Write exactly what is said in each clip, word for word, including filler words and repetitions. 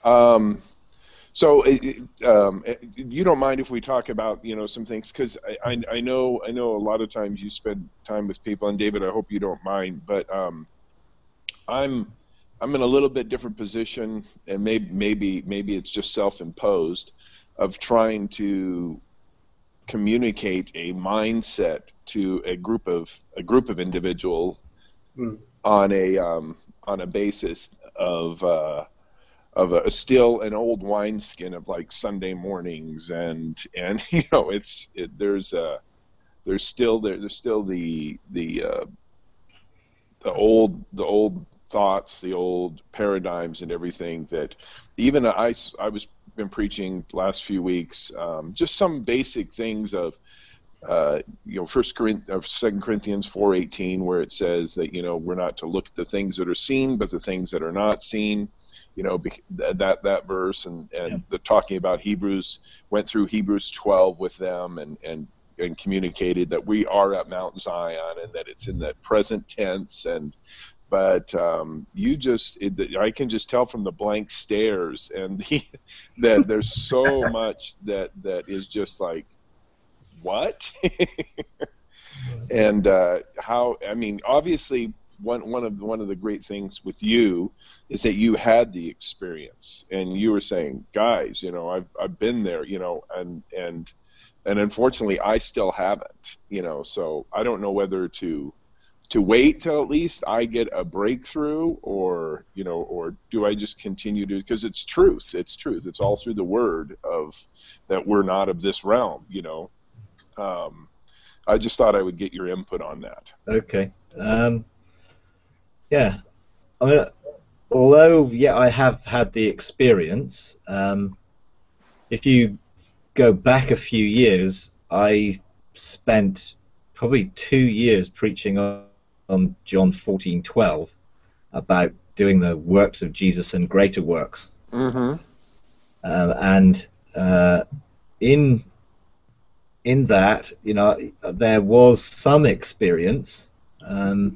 Um, so, it, it, um, eh, you don't mind if we talk about, you know, some things, because I, I, I know I know a lot of times you spend time with people, and David, I hope you don't mind, but um, I'm I'm in a little bit different position, and maybe maybe maybe it's just self-imposed, of trying to communicate a mindset to a group of a group of individual Mm. on a um, on a basis of uh, of a, still an old wineskin of like Sunday mornings, and and you know it's it, there's uh there's still there, there's still the the uh, the old the old thoughts, the old paradigms, and everything that even I I was been preaching last few weeks, um, just some basic things of uh, you know, First Corinthians, Second Corinthians four eighteen, where it says that, you know, we're not to look at the things that are seen, but the things that are not seen. You know, that that verse, and Yeah. and the talking about Hebrews, went through Hebrews twelve with them, and and and communicated that we are at Mount Zion, and that it's in the present tense. And but um, you just it, I can just tell from the blank stares, and the, that there's so much that that is just like, what? And uh, how, I mean, obviously one one of one of the great things with you is that you had the experience, and you were saying, guys, you know, I've I've been there, you know, and and and unfortunately I still haven't, you know, so I don't know whether to to wait till at least I get a breakthrough, or, you know, or do I just continue to, because it's truth, it's truth, it's all through the word of that we're not of this realm, you know. Um, I just thought I would get your input on that. Okay. Um, yeah. I mean, although, yeah, I have had the experience, um, if you go back a few years, I spent probably two years preaching on, on John fourteen twelve about doing the works of Jesus and greater works. Mm-hmm. Uh, and uh, in in that, you know, there was some experience, um,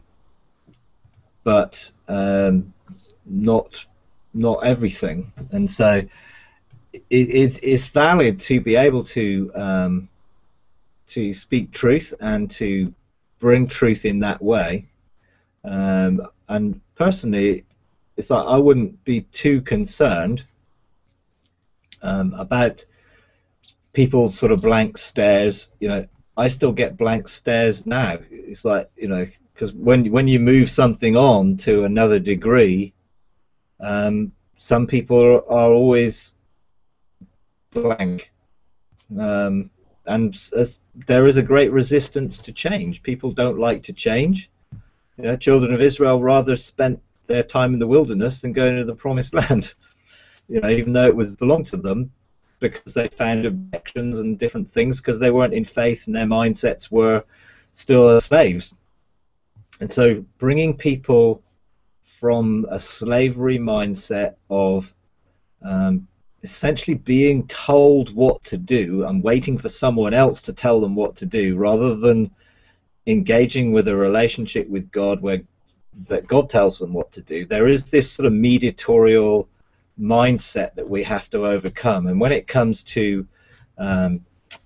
but um, not not everything. And so it, it, it's valid to be able to um, to speak truth and to bring truth in that way. Um, and personally, it's like I wouldn't be too concerned um, about people's sort of blank stares. You know, I still get blank stares now. It's like, you know, because when when you move something on to another degree, um, some people are, are always blank, um, and as there is a great resistance to change. People don't like to change. You know, children of Israel rather spent their time in the wilderness than going to the promised land. You know, even though it was belonged to them, because they found objections and different things because they weren't in faith and their mindsets were still slaves. And so bringing people from a slavery mindset of um, essentially being told what to do and waiting for someone else to tell them what to do, rather than engaging with a relationship with God where that God tells them what to do, there is this sort of mediatorial mindset that we have to overcome. And when it comes to um,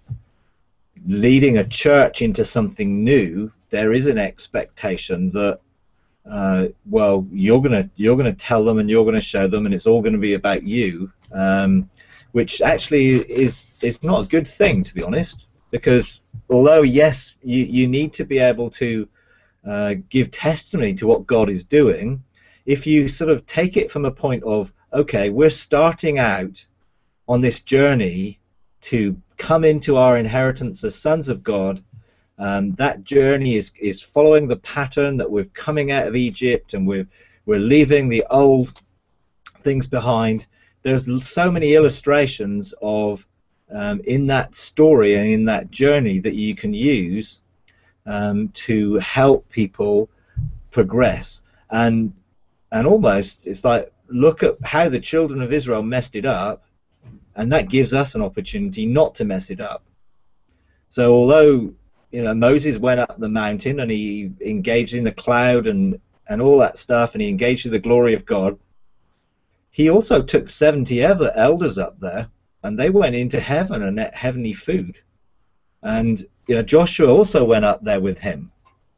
leading a church into something new, there is an expectation that uh, well, you're gonna you're gonna tell them and you're gonna show them, and it's all going to be about you, um, which actually is is not a good thing, to be honest. Because although yes, you you need to be able to uh, give testimony to what God is doing, if you sort of take it from a point of, okay, we're starting out on this journey to come into our inheritance as sons of God. Um, that journey is is following the pattern that we're coming out of Egypt, and we're we're leaving the old things behind. There's so many illustrations of um, in that story and in that journey that you can use um, to help people progress. And and almost it's like, look at how the children of Israel messed it up, and that gives us an opportunity not to mess it up. So although, you know, Moses went up the mountain and he engaged in the cloud and and all that stuff, and he engaged in the glory of God, he also took seventy other elders up there, and they went into heaven and ate heavenly food. And you know, Joshua also went up there with him.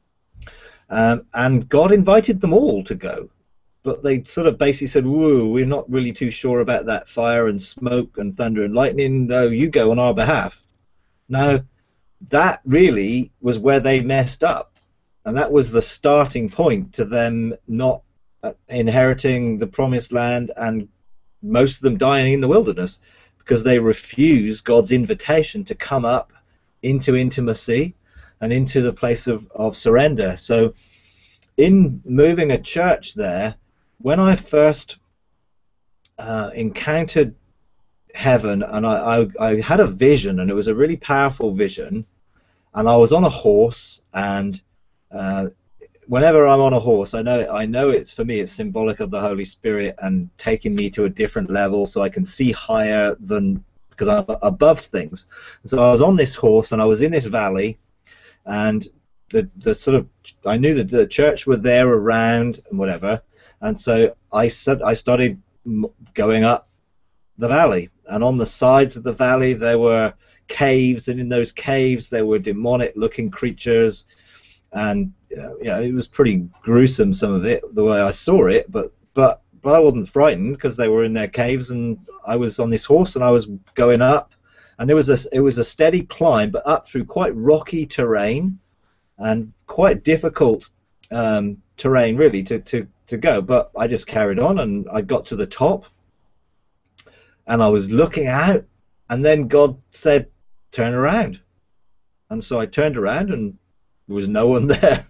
Um, and God invited them all to go. But they sort of basically said, whoa, we're not really too sure about that fire and smoke and thunder and lightning. No, you go on our behalf. Now, that really was where they messed up. And that was the starting point to them not inheriting the promised land, and most of them dying in the wilderness, because they refused God's invitation to come up into intimacy and into the place of, of surrender. So in moving a church there, when I first uh, encountered heaven, and I, I, I had a vision, and it was a really powerful vision, and I was on a horse, and uh, whenever I'm on a horse, I know I know it's, for me, it's symbolic of the Holy Spirit and taking me to a different level so I can see higher than, because I'm above things. So I was on this horse, and I was in this valley, and the the sort of, I knew that the church were there around and whatever, and so I said I started going up the valley, and on the sides of the valley there were caves, and in those caves there were demonic-looking creatures, and uh, you know, it was pretty gruesome, some of it, the way I saw it, but but but I wasn't frightened because they were in their caves, and I was on this horse, and I was going up, and it was a it was a steady climb, but up through quite rocky terrain and quite difficult um, terrain really to, to, to go, but I just carried on, and I got to the top, and I was looking out, and then God said, turn around. And so I turned around, and there was no one there.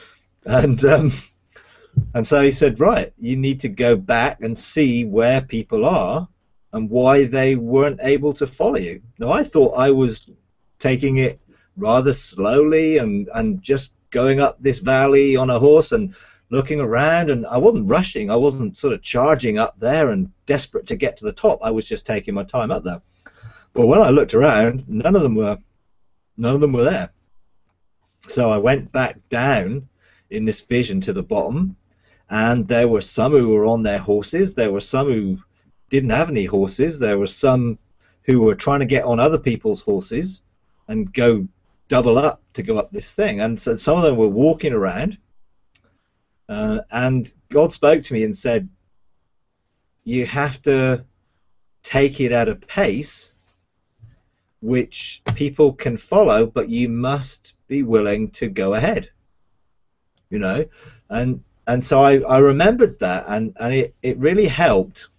And um, and so he said, right, you need to go back and see where people are and why they weren't able to follow you. Now, I thought I was taking it rather slowly and, and just going up this valley on a horse and looking around, and I wasn't rushing. I wasn't sort of charging up there and desperate to get to the top. I was just taking my time up there. But when I looked around, none of them were none of them were there. So I went back down in this vision to the bottom, and there were some who were on their horses. There were some who didn't have any horses. There were some who were trying to get on other people's horses and go double up to go up this thing. And so some of them were walking around, uh, and God spoke to me and said, you have to take it at a pace which people can follow, but you must be willing to go ahead, you know. And and so I, I remembered that, and, and it, it really helped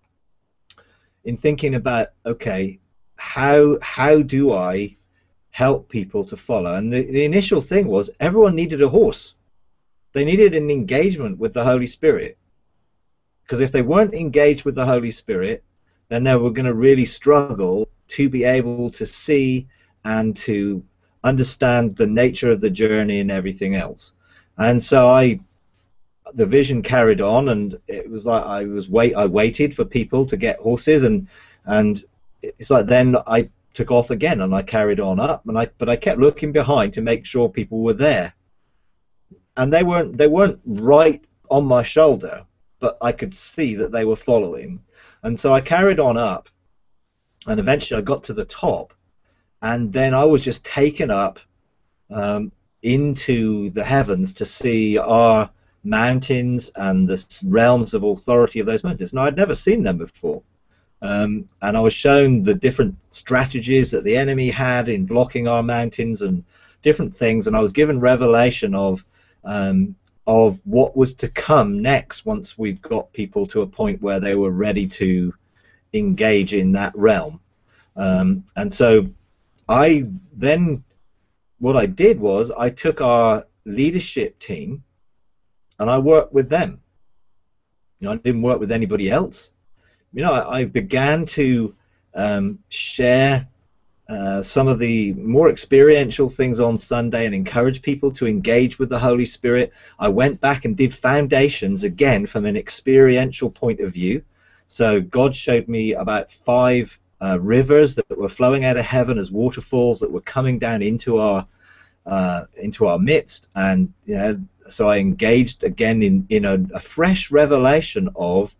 in thinking about, okay, how how do I help people to follow? And the, the initial thing was everyone needed a horse. They needed an engagement with the Holy Spirit, because if they weren't engaged with the Holy Spirit, then they were going to really struggle to be able to see and to understand the nature of the journey and everything else. And so I, the vision carried on, and it was like I was wait, I waited for people to get horses, and and it's like then I took off again, and I carried on up, and I but I kept looking behind to make sure people were there, and they weren't they weren't right on my shoulder, but I could see that they were following, and so I carried on up. And eventually I got to the top, and then I was just taken up um, into the heavens to see our mountains and the realms of authority of those mountains. Now, I'd never seen them before, um, and I was shown the different strategies that the enemy had in blocking our mountains and different things, and I was given revelation of um, of what was to come next once we'd got people to a point where they were ready to engage in that realm. Um, and so I then, what I did was I took our leadership team and I worked with them. You know, I didn't work with anybody else. You know, I, I began to um, share uh, some of the more experiential things on Sunday and encourage people to engage with the Holy Spirit. I went back and did foundations again from an experiential point of view. So God showed me about five uh, rivers that were flowing out of heaven as waterfalls that were coming down into our uh, into our midst, and you know, so I engaged again in in a, a fresh revelation of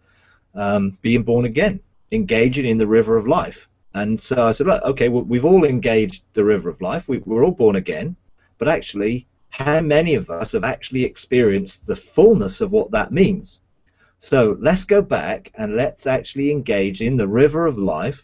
um, being born again, engaging in the river of life. And so I said, look, okay, well, we've all engaged the river of life. We, we're all born again. But actually, how many of us have actually experienced the fullness of what that means? So let's go back and let's actually engage in the river of life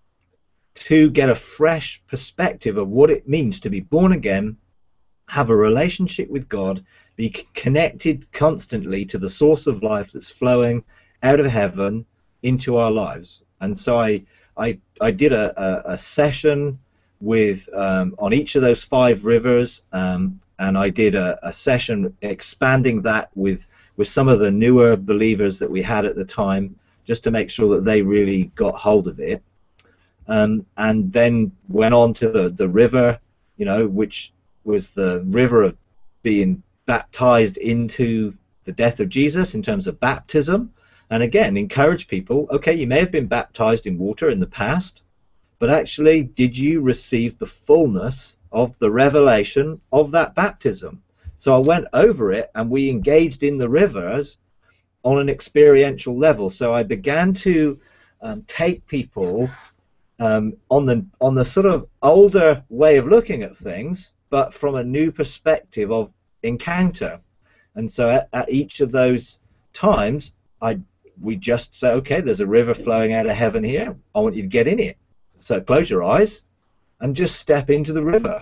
to get a fresh perspective of what it means to be born again, have a relationship with God, be connected constantly to the source of life that's flowing out of heaven into our lives. And so I I, I did a, a, a session with um, on each of those five rivers, um, and I did a, a session expanding that with with some of the newer believers that we had at the time, just to make sure that they really got hold of it. Um, and then went on to the, the river, you know, which was the river of being baptized into the death of Jesus in terms of baptism. And again, encourage people, okay, you may have been baptized in water in the past, but actually, did you receive the fullness of the revelation of that baptism? So I went over it, and we engaged in the rivers on an experiential level. So I began to um, take people um, on the on the sort of older way of looking at things, but from a new perspective of encounter. And so at, at each of those times, I we just say, okay, there's a river flowing out of heaven here. I want you to get in it. So close your eyes and just step into the river.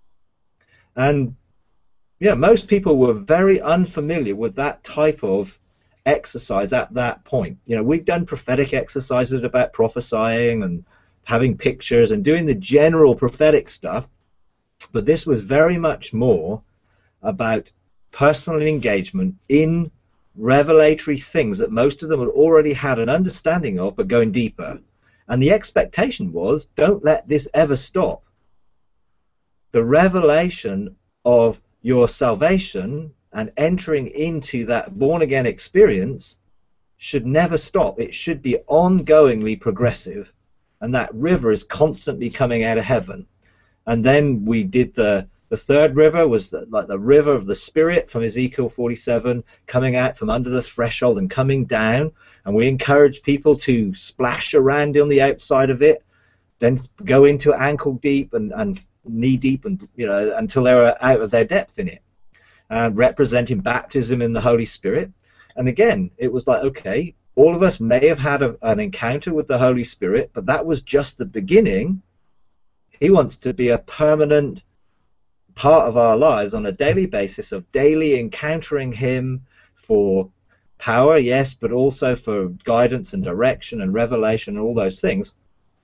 And yeah, most people were very unfamiliar with that type of exercise at that point. You know, we've done prophetic exercises about prophesying and having pictures and doing the general prophetic stuff, but this was very much more about personal engagement in revelatory things that most of them had already had an understanding of, but going deeper. And the expectation was, don't let this ever stop. The revelation of your salvation and entering into that born-again experience should never stop. It should be ongoingly progressive, and that river is constantly coming out of heaven. And then we did the The third river was the, like the river of the Spirit from Ezekiel forty-seven, coming out from under the threshold and coming down. And we encourage people to splash around on the outside of it, then go into ankle deep and, and knee deep, and you know, until they were out of their depth in it, uh, representing baptism in the Holy Spirit. And again, it was like, okay, all of us may have had a, an encounter with the Holy Spirit, but that was just the beginning. He wants to be a permanent part of our lives on a daily basis, of daily encountering him for power, yes, but also for guidance and direction and revelation and all those things.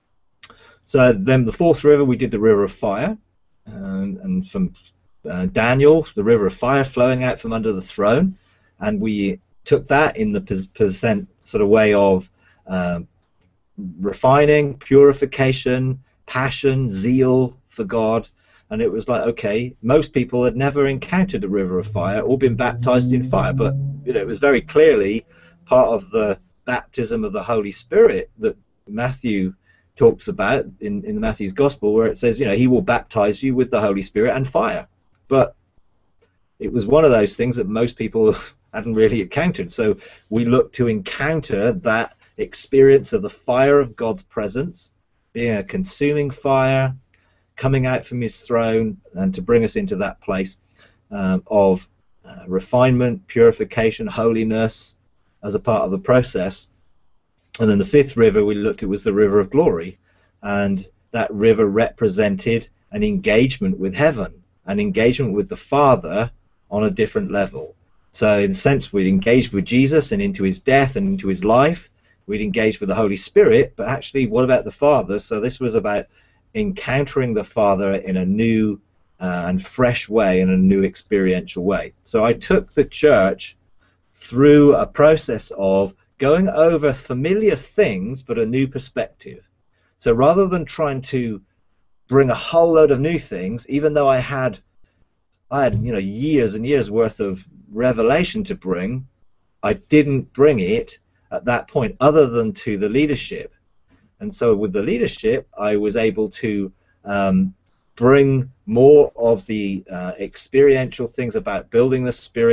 So then the fourth river, we did the river of fire, um, and from uh, Daniel, the river of fire flowing out from under the throne, and we took that in the percent sort of way of uh, refining, purification, passion, zeal for God. And it was like, okay, most people had never encountered a river of fire or been baptized in fire, but you know, it was very clearly part of the baptism of the Holy Spirit that Matthew talks about in, in Matthew's Gospel, where it says, you know, he will baptize you with the Holy Spirit and fire. But it was one of those things that most people hadn't really encountered. So we look to encounter that experience of the fire of God's presence, being a consuming fire, coming out from his throne, and to bring us into that place um, of uh, refinement, purification, holiness as a part of the process. And then the fifth river we looked at was the river of glory, and that river represented an engagement with heaven, an engagement with the Father on a different level. So in a sense, we'd engaged with Jesus and into his death and into his life. We'd engaged with the Holy Spirit, but actually, what about the Father? So this was about encountering the Father in a new uh, and fresh way, in a new experiential way. So I took the church through a process of going over familiar things but a new perspective. So rather than trying to bring a whole load of new things, even though I had I had you know years and years worth of revelation to bring, I didn't bring it at that point other than to the leadership. And so with the leadership, I was able to um, bring more of the uh, experiential things about building the Spirit,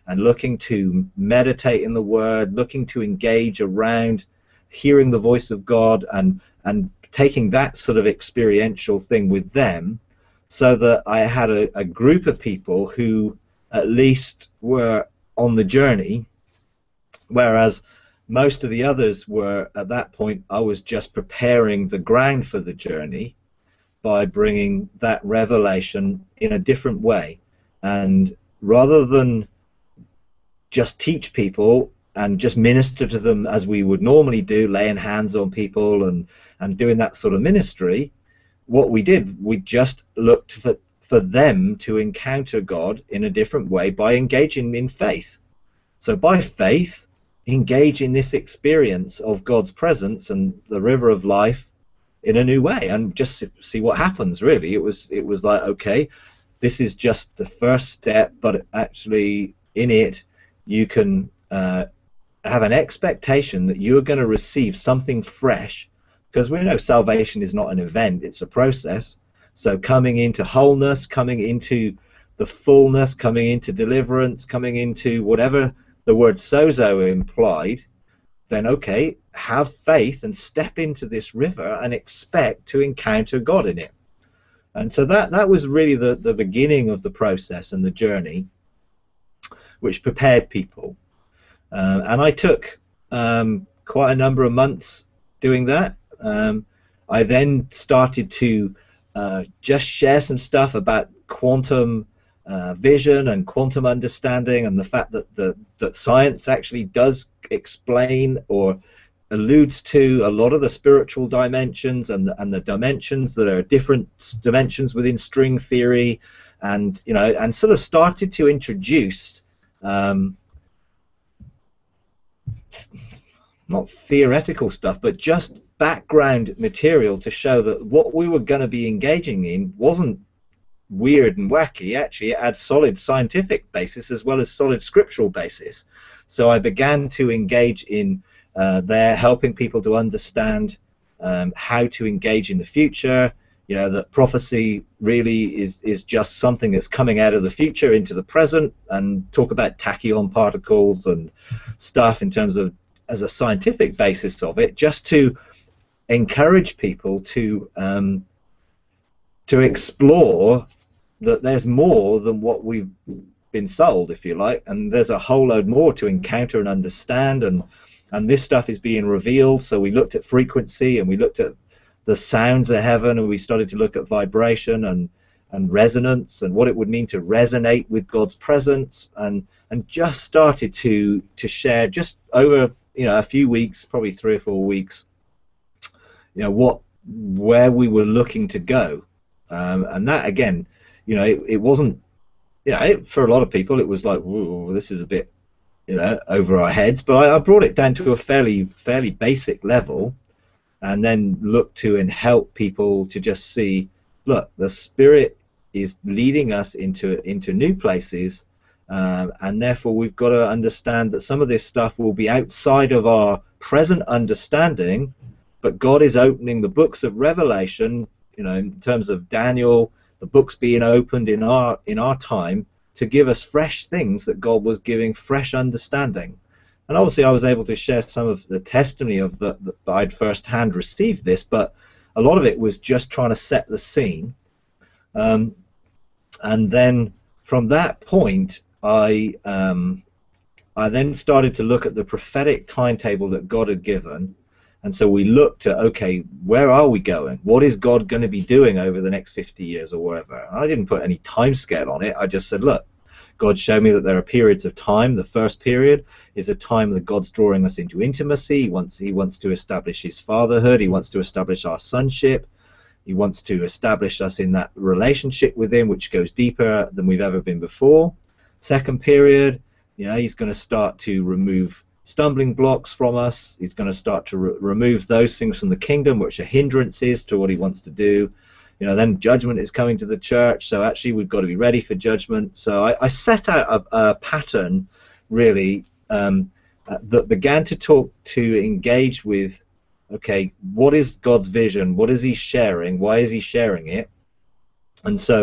and looking to meditate in the Word, looking to engage around hearing the voice of God, and and taking that sort of experiential thing with them, so that I had a, a group of people who at least were on the journey, whereas most of the others were, at that point, I was just preparing the ground for the journey by bringing that revelation in a different way. And rather than just teach people and just minister to them as we would normally do, laying hands on people and, and doing that sort of ministry, what we did, we just looked for, for them to encounter God in a different way by engaging in faith. So by faith, engage in this experience of God's presence and the river of life in a new way, and just see what happens. Really, it was it was like, okay, this is just the first step, but actually in it you can uh, have an expectation that you are going to receive something fresh, because we know salvation is not an event, it's a process. So coming into wholeness, coming into the fullness, coming into deliverance, coming into whatever the word sozo implied, then okay, have faith and step into this river and expect to encounter God in it. And so that that was really the, the beginning of the process and the journey, which prepared people. Uh, and I took um, quite a number of months doing that. Um, I then started to uh, just share some stuff about quantum uh, vision and quantum understanding, and the fact that the that science actually does explain or alludes to a lot of the spiritual dimensions and the, and the dimensions that are different dimensions within string theory, and you know, and sort of started to introduce um, not theoretical stuff, but just background material to show that what we were going to be engaging in wasn't weird and wacky. Actually, it had solid scientific basis as well as solid scriptural basis. So I began to engage in uh, there, helping people to understand um, how to engage in the future. You know, that prophecy really is is just something that's coming out of the future into the present, and talk about tachyon particles and stuff in terms of as a scientific basis of it, just to encourage people to um, to explore that there's more than what we've been sold, if you like, and there's a whole load more to encounter and understand, and and this stuff is being revealed. So we looked at frequency, and we looked at the sounds of heaven, and we started to look at vibration and and resonance and what it would mean to resonate with God's presence, and and just started to to share just over you know a few weeks, probably three or four weeks, you know what where we were looking to go, um, and that again, you know, it, it wasn't, you know, it, for a lot of people it was like, whoa, this is a bit, you know, over our heads. But I, I brought it down to a fairly fairly basic level, and then looked to and help people to just see, look, the Spirit is leading us into into new places, um, and therefore we've got to understand that some of this stuff will be outside of our present understanding, but God is opening the books of Revelation, you know, in terms of Daniel, the books being opened in our in our time to give us fresh things that God was giving fresh understanding. And obviously I was able to share some of the testimony of the, the I'd firsthand received this, but a lot of it was just trying to set the scene. Um, and then from that point, I um, I then started to look at the prophetic timetable that God had given. And so we looked at, okay, where are we going? What is God going to be doing over the next fifty years or wherever? I didn't put any time scale on it. I just said, look, God showed me that there are periods of time. The first period is a time that God's drawing us into intimacy. He wants, he wants to establish his fatherhood. He wants to establish our sonship. He wants to establish us in that relationship with him, which goes deeper than we've ever been before. Second period, you know, he's going to start to remove stumbling blocks from us. He's going to start to re remove those things from the kingdom which are hindrances to what he wants to do. You know, then judgment is coming to the church, so actually we've got to be ready for judgment. So I, I set out a, a pattern, really, um, uh, that began to talk to engage with, okay, what is God's vision? What is he sharing? Why is he sharing it? And so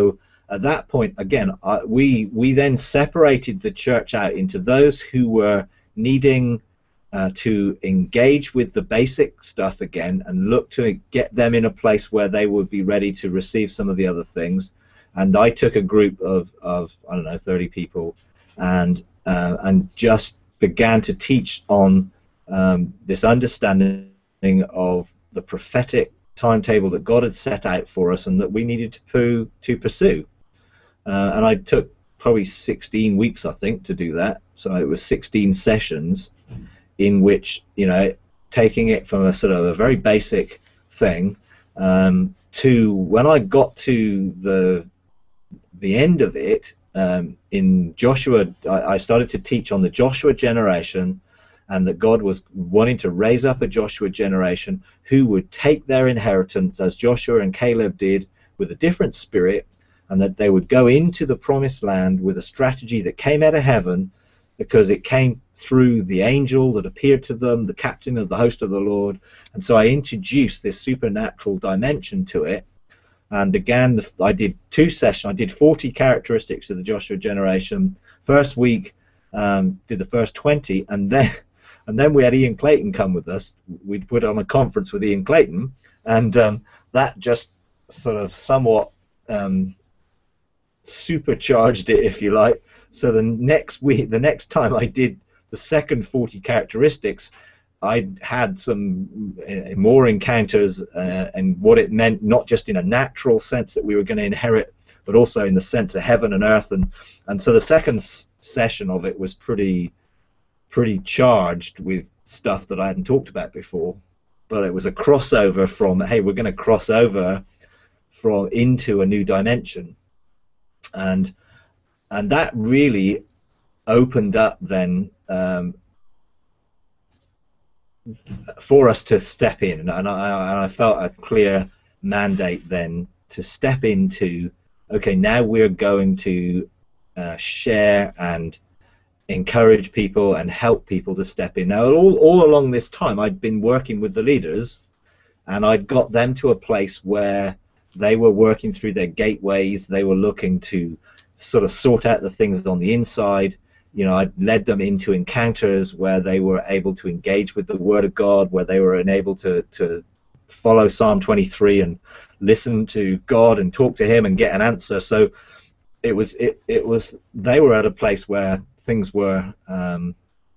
at that point, again, I, we we then separated the church out into those who were needing uh, to engage with the basic stuff again and look to get them in a place where they would be ready to receive some of the other things. And I took a group of, of I don't know, thirty people, and uh, and just began to teach on um, this understanding of the prophetic timetable that God had set out for us and that we needed to, pu to pursue. Uh, and I took probably sixteen weeks, I think, to do that. So it was sixteen sessions in which, you know, taking it from a sort of a very basic thing um, to when I got to the the end of it, um, in Joshua, I, I started to teach on the Joshua generation, and that God was wanting to raise up a Joshua generation who would take their inheritance, as Joshua and Caleb did, with a different spirit, and that they would go into the promised land with a strategy that came out of heaven, because it came through the angel that appeared to them, the captain of the host of the Lord. And so I introduced this supernatural dimension to it. And again, I did two sessions. I did forty characteristics of the Joshua generation. First week, um, did the first twenty, and then and then we had Ian Clayton come with us. We'd put on a conference with Ian Clayton, and um, that just sort of somewhat um, supercharged it, if you like. So the next week, the next time I did the second forty characteristics, I had some uh, more encounters uh, and what it meant, not just in a natural sense that we were going to inherit, but also in the sense of heaven and earth. And and so the second s session of it was pretty pretty charged with stuff that I hadn't talked about before. But it was a crossover from, hey, we're going to cross over from into a new dimension, and and that really opened up then. Um, for us to step in, and I, and I felt a clear mandate then to step into, okay, now we're going to uh, share and encourage people and help people to step in. Now, all, all along this time, I'd been working with the leaders, and I'd got them to a place where they were working through their gateways. They were looking to sort of sort out the things on the inside. You know, I led them into encounters where they were able to engage with the Word of God, where they were enabled to to follow Psalm twenty-three and listen to God and talk to Him and get an answer. So it was it it was they were at a place where things were um,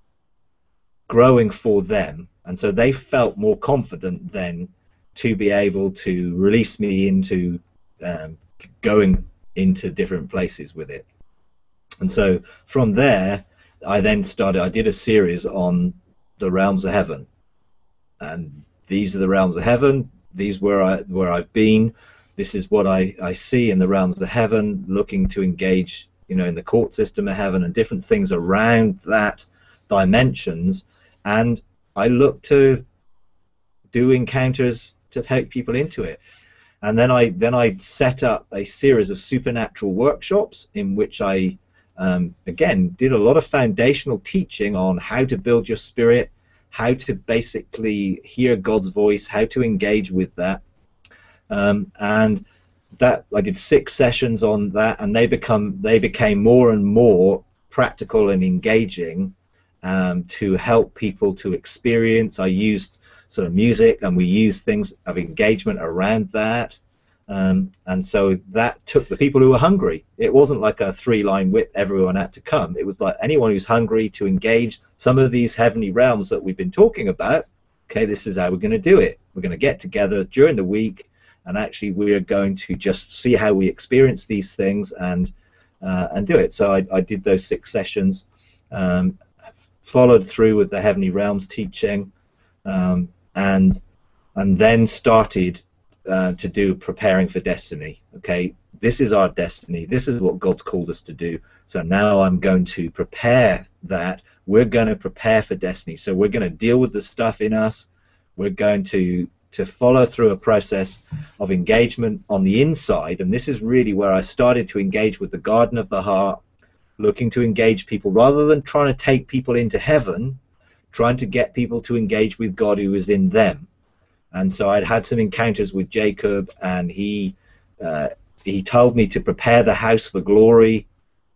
growing for them, and so they felt more confident then to be able to release me into um, going into different places with it. And so from there, I then started, I did a series on the realms of heaven. And these are the realms of heaven. These where I where I've been. This is what I, I see in the realms of heaven, looking to engage, you know, in the court system of heaven and different things around that dimensions. And I look to do encounters to take people into it. And then I then I set up a series of supernatural workshops in which I Um, again, did a lot of foundational teaching on how to build your spirit, how to basically hear God's voice, how to engage with that, um, and that I did six sessions on that, and they become they became more and more practical and engaging um, to help people to experience. I used sort of music, and we used things of engagement around that. Um, and so that took the people who were hungry. It wasn't like a three-line whip, everyone had to come. It was like anyone who's hungry to engage some of these heavenly realms that we've been talking about. Okay, this is how we're going to do it. We're going to get together during the week, and actually we're going to just see how we experience these things and uh, and do it. So I, I did those six sessions, um, followed through with the heavenly realms teaching, um, and and then started Uh, to do preparing for destiny. Okay, this is our destiny. This is what God's called us to do. So now I'm going to prepare that. We're going to prepare for destiny. So we're going to deal with the stuff in us. We're going to to follow through a process of engagement on the inside. And this is really where I started to engage with the garden of the heart, looking to engage people rather than trying to take people into heaven, trying to get people to engage with God who is in them. And so I'd had some encounters with Jacob, and he uh, he told me to prepare the house for glory,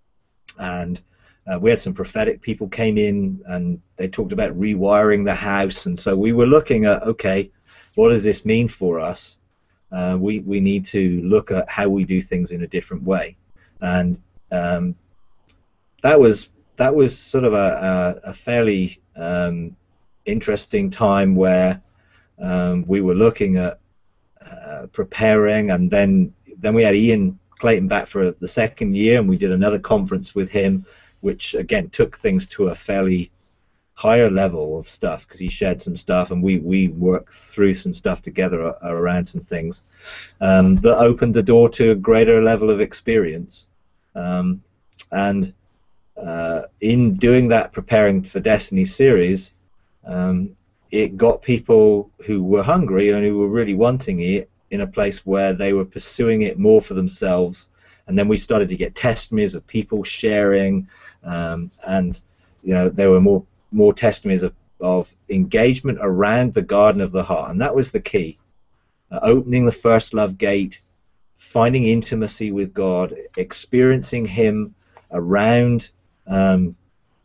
and uh, we had some prophetic people came in and they talked about rewiring the house, and so we were looking at, okay, what does this mean for us? Uh, we we need to look at how we do things in a different way, and um, that was that was sort of a, a, a fairly um, interesting time where um, we were looking at uh, preparing, and then then we had Ian Clayton back for the second year, and we did another conference with him, which again took things to a fairly higher level of stuff, because he shared some stuff and we we worked through some stuff together around some things um, that opened the door to a greater level of experience. Um, and uh, in doing that, preparing for Destiny series, um, it got people who were hungry and who were really wanting it in a place where they were pursuing it more for themselves. And then we started to get testimonies of people sharing, um, and you know, there were more more testimonies of, of engagement around the garden of the heart, and that was the key. Uh, opening the first love gate, finding intimacy with God, experiencing Him around um,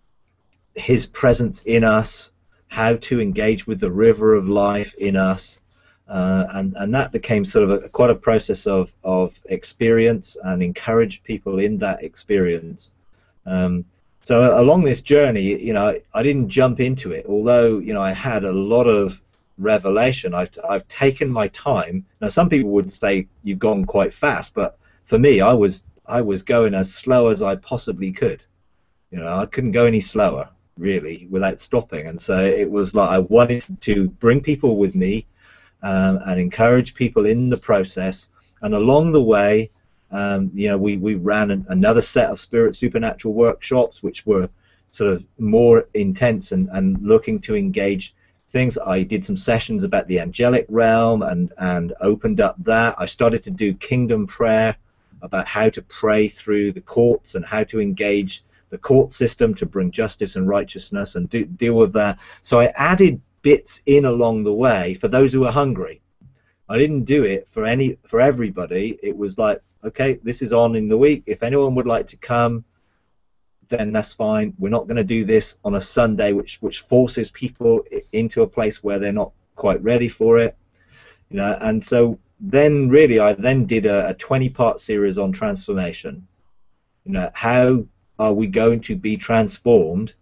His presence in us, how to engage with the river of life in us, uh, and, and that became sort of a, quite a process of, of experience, and encourage people in that experience. Um, So along this journey, you know, I didn't jump into it. Although, you know, I had a lot of revelation. I've I've taken my time. Now, some people would say you've gone quite fast, but for me, I was I was going as slow as I possibly could. You know, I couldn't go any slower really without stopping. And so it was like I wanted to bring people with me um, and encourage people in the process. And along the way, Um, you know, we, we ran an, another set of Spirit Supernatural workshops, which were sort of more intense and, and looking to engage things. I did some sessions about the angelic realm and, and opened up that. I started to do kingdom prayer, about how to pray through the courts and how to engage the court system to bring justice and righteousness and do, deal with that. So I added bits in along the way for those who are hungry. I didn't do it for any for everybody. It was like, okay, this is on in the week. If anyone would like to come, then that's fine. We're not going to do this on a Sunday, which which forces people into a place where they're not quite ready for it, you know. And so then, really, I then did a, a twenty-part series on transformation. You know, how are we going to be transformed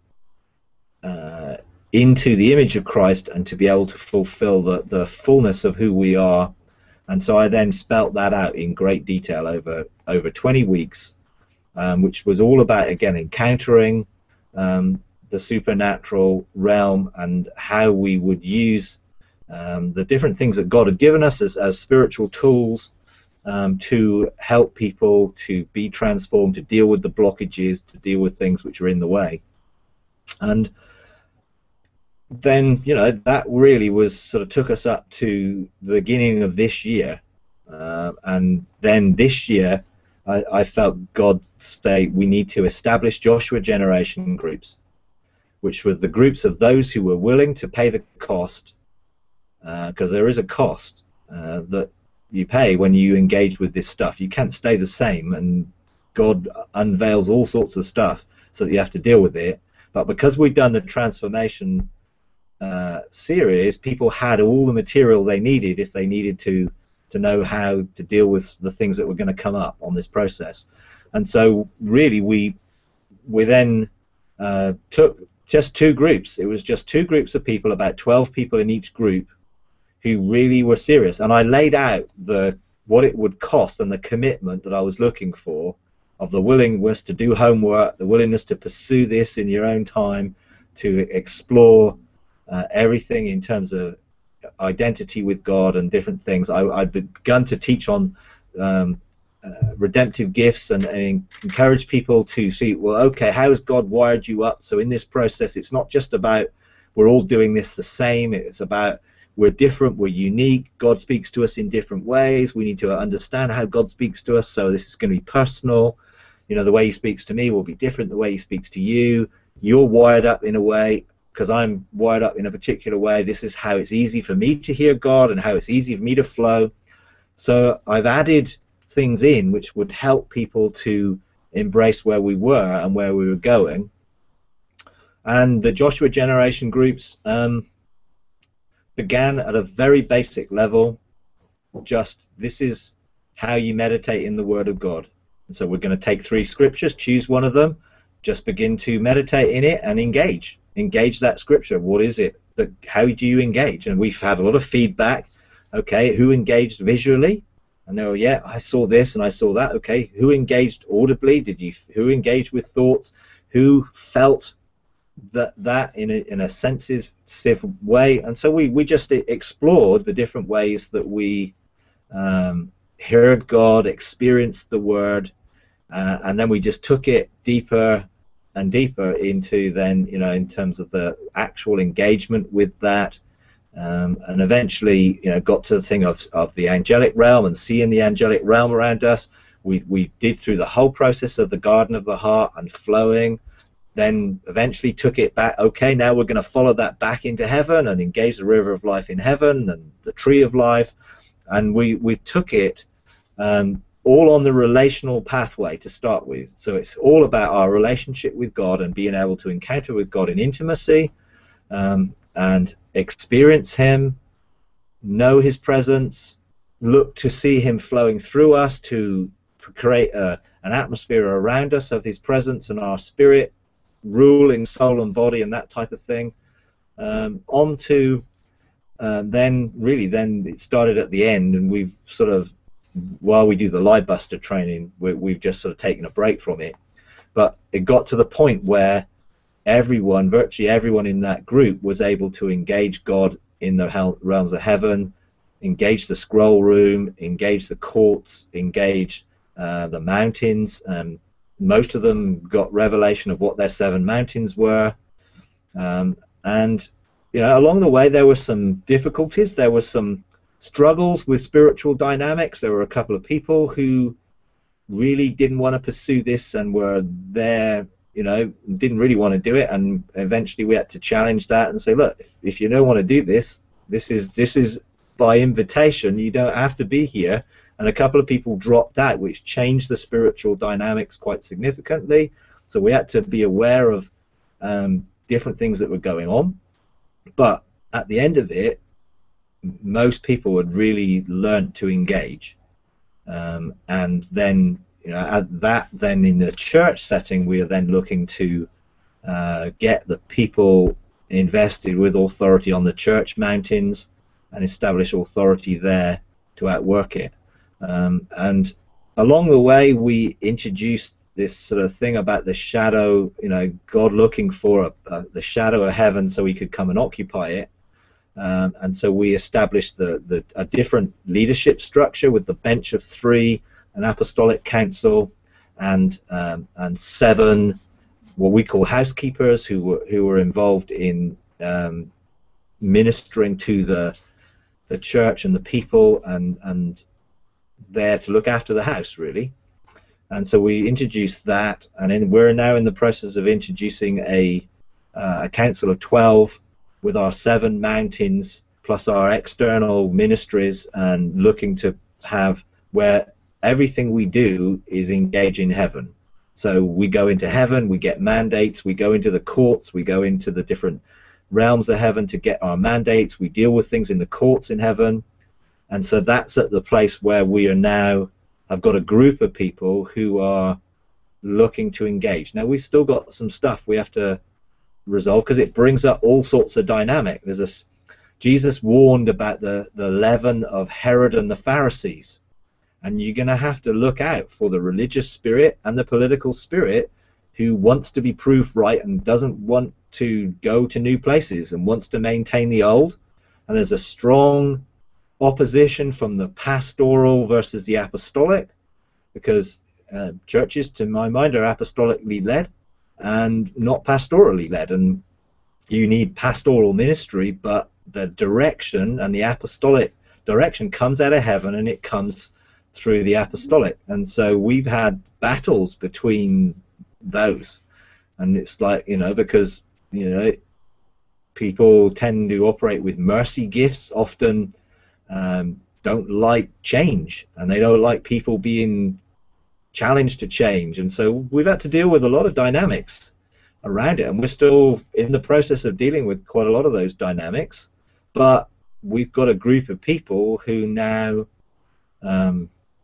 uh, into the image of Christ and to be able to fulfill the the fullness of who we are? And so I then spelt that out in great detail over over twenty weeks, um, which was all about, again, encountering um, the supernatural realm and how we would use um, the different things that God had given us as, as spiritual tools um, to help people to be transformed, to deal with the blockages, to deal with things which are in the way. And then, you know, that really was sort of took us up to the beginning of this year, uh, and then this year I, I felt God say we need to establish Joshua Generation groups, which were the groups of those who were willing to pay the cost, because uh, there is a cost uh, that you pay when you engage with this stuff. You can't stay the same, and God unveils all sorts of stuff so that you have to deal with it. But because we've done the transformation Uh, series, people had all the material they needed if they needed to to know how to deal with the things that were going to come up on this process. And so really we we then uh, took just two groups. It was just two groups of people, about twelve people in each group, who really were serious. And I laid out the what it would cost and the commitment that I was looking for, of the willingness to do homework, the willingness to pursue this in your own time, to explore Uh, everything in terms of identity with God and different things. I, I'd begun to teach on um, uh, redemptive gifts and, and encourage people to see, well, okay, how has God wired you up? So in this process, it's not just about we're all doing this the same. It's about we're different, we're unique. God speaks to us in different ways. We need to understand how God speaks to us. So this is going to be personal. You know, the way He speaks to me will be different the way He speaks to you. You're wired up in a way, because I'm wired up in a particular way. This is how it's easy for me to hear God and how it's easy for me to flow. So I've added things in which would help people to embrace where we were and where we were going. And the Joshua generation groups um, began at a very basic level. Just, this is how you meditate in the Word of God. And so we're going to take three scriptures, choose one of them, just begin to meditate in it and engage. Engage that scripture. What is it? That, how do you engage? And we've had a lot of feedback. Okay, who engaged visually? And they were, yeah, I saw this and I saw that. Okay, who engaged audibly? Did you? Who engaged with thoughts? Who felt that that in a, in a sensitive way? And so we we just explored the different ways that we um, heard God, experienced the Word, uh, and then we just took it deeper and deeper into then, you know, in terms of the actual engagement with that, um, and eventually, you know, got to the thing of of the angelic realm and seeing the angelic realm around us. We we did through the whole process of the garden of the heart and flowing. Then eventually took it back. Okay, now we're going to follow that back into heaven and engage the river of life in heaven and the tree of life, and we we took it um, all on the relational pathway to start with. So it's all about our relationship with God and being able to encounter with God in intimacy, um, and experience Him, know His presence, look to see Him flowing through us to create a, an atmosphere around us of His presence and our spirit ruling soul and body and that type of thing, um, on to uh, then really then it started at the end, and we've sort of, while we do the Live Buster training, we, we've just sort of taken a break from it, but it got to the point where everyone, virtually everyone in that group was able to engage God in the realms of heaven, engage the scroll room, engage the courts, engage uh, the mountains. um, Most of them got revelation of what their seven mountains were, um, and you know, along the way there were some difficulties. There were some struggles with spiritual dynamics. There were a couple of people who really didn't want to pursue this and were there, you know, didn't really want to do it. And eventually we had to challenge that and say, look, if, if you don't want to do this, this is this is by invitation. You don't have to be here. And a couple of people dropped out, which changed the spiritual dynamics quite significantly. So we had to be aware of um, different things that were going on. But at the end of it, most people had really learned to engage. Um, and then, you know, at that, then in the church setting, we are then looking to uh, get the people invested with authority on the church mountains and establish authority there to outwork it. Um, and along the way, we introduced this sort of thing about the shadow, you know, God looking for a, a, the shadow of heaven so He could come and occupy it. Um, and so we established the, the a different leadership structure with the bench of three, an apostolic council, and um, and seven what we call housekeepers who were who were involved in um, ministering to the the church and the people, and and there to look after the house, really. And so we introduced that, and in, we're now in the process of introducing a, uh, a council of twelve with our seven mountains plus our external ministries, and looking to have where everything we do is engage in heaven. So we go into heaven, we get mandates, we go into the courts, we go into the different realms of heaven to get our mandates, we deal with things in the courts in heaven. And so that's at the place where we are now, I've got a group of people who are looking to engage. Now, we've still got some stuff we have to resolve because it brings up all sorts of dynamic. There's a, Jesus warned about the, the leaven of Herod and the Pharisees. And you're going to have to look out for the religious spirit and the political spirit who wants to be proved right and doesn't want to go to new places and wants to maintain the old. And there's a strong opposition from the pastoral versus the apostolic, because uh, churches, to my mind, are apostolically led and not pastorally led, and you need pastoral ministry, but the direction and the apostolic direction comes out of heaven, and it comes through the apostolic. And so we've had battles between those, and it's like, you know, because, you know, people tend to operate with mercy gifts often. Um, don't like change, and they don't like people being challenged to change. And so we've had to deal with a lot of dynamics around it, and we're still in the process of dealing with quite a lot of those dynamics. But we've got a group of people who now um,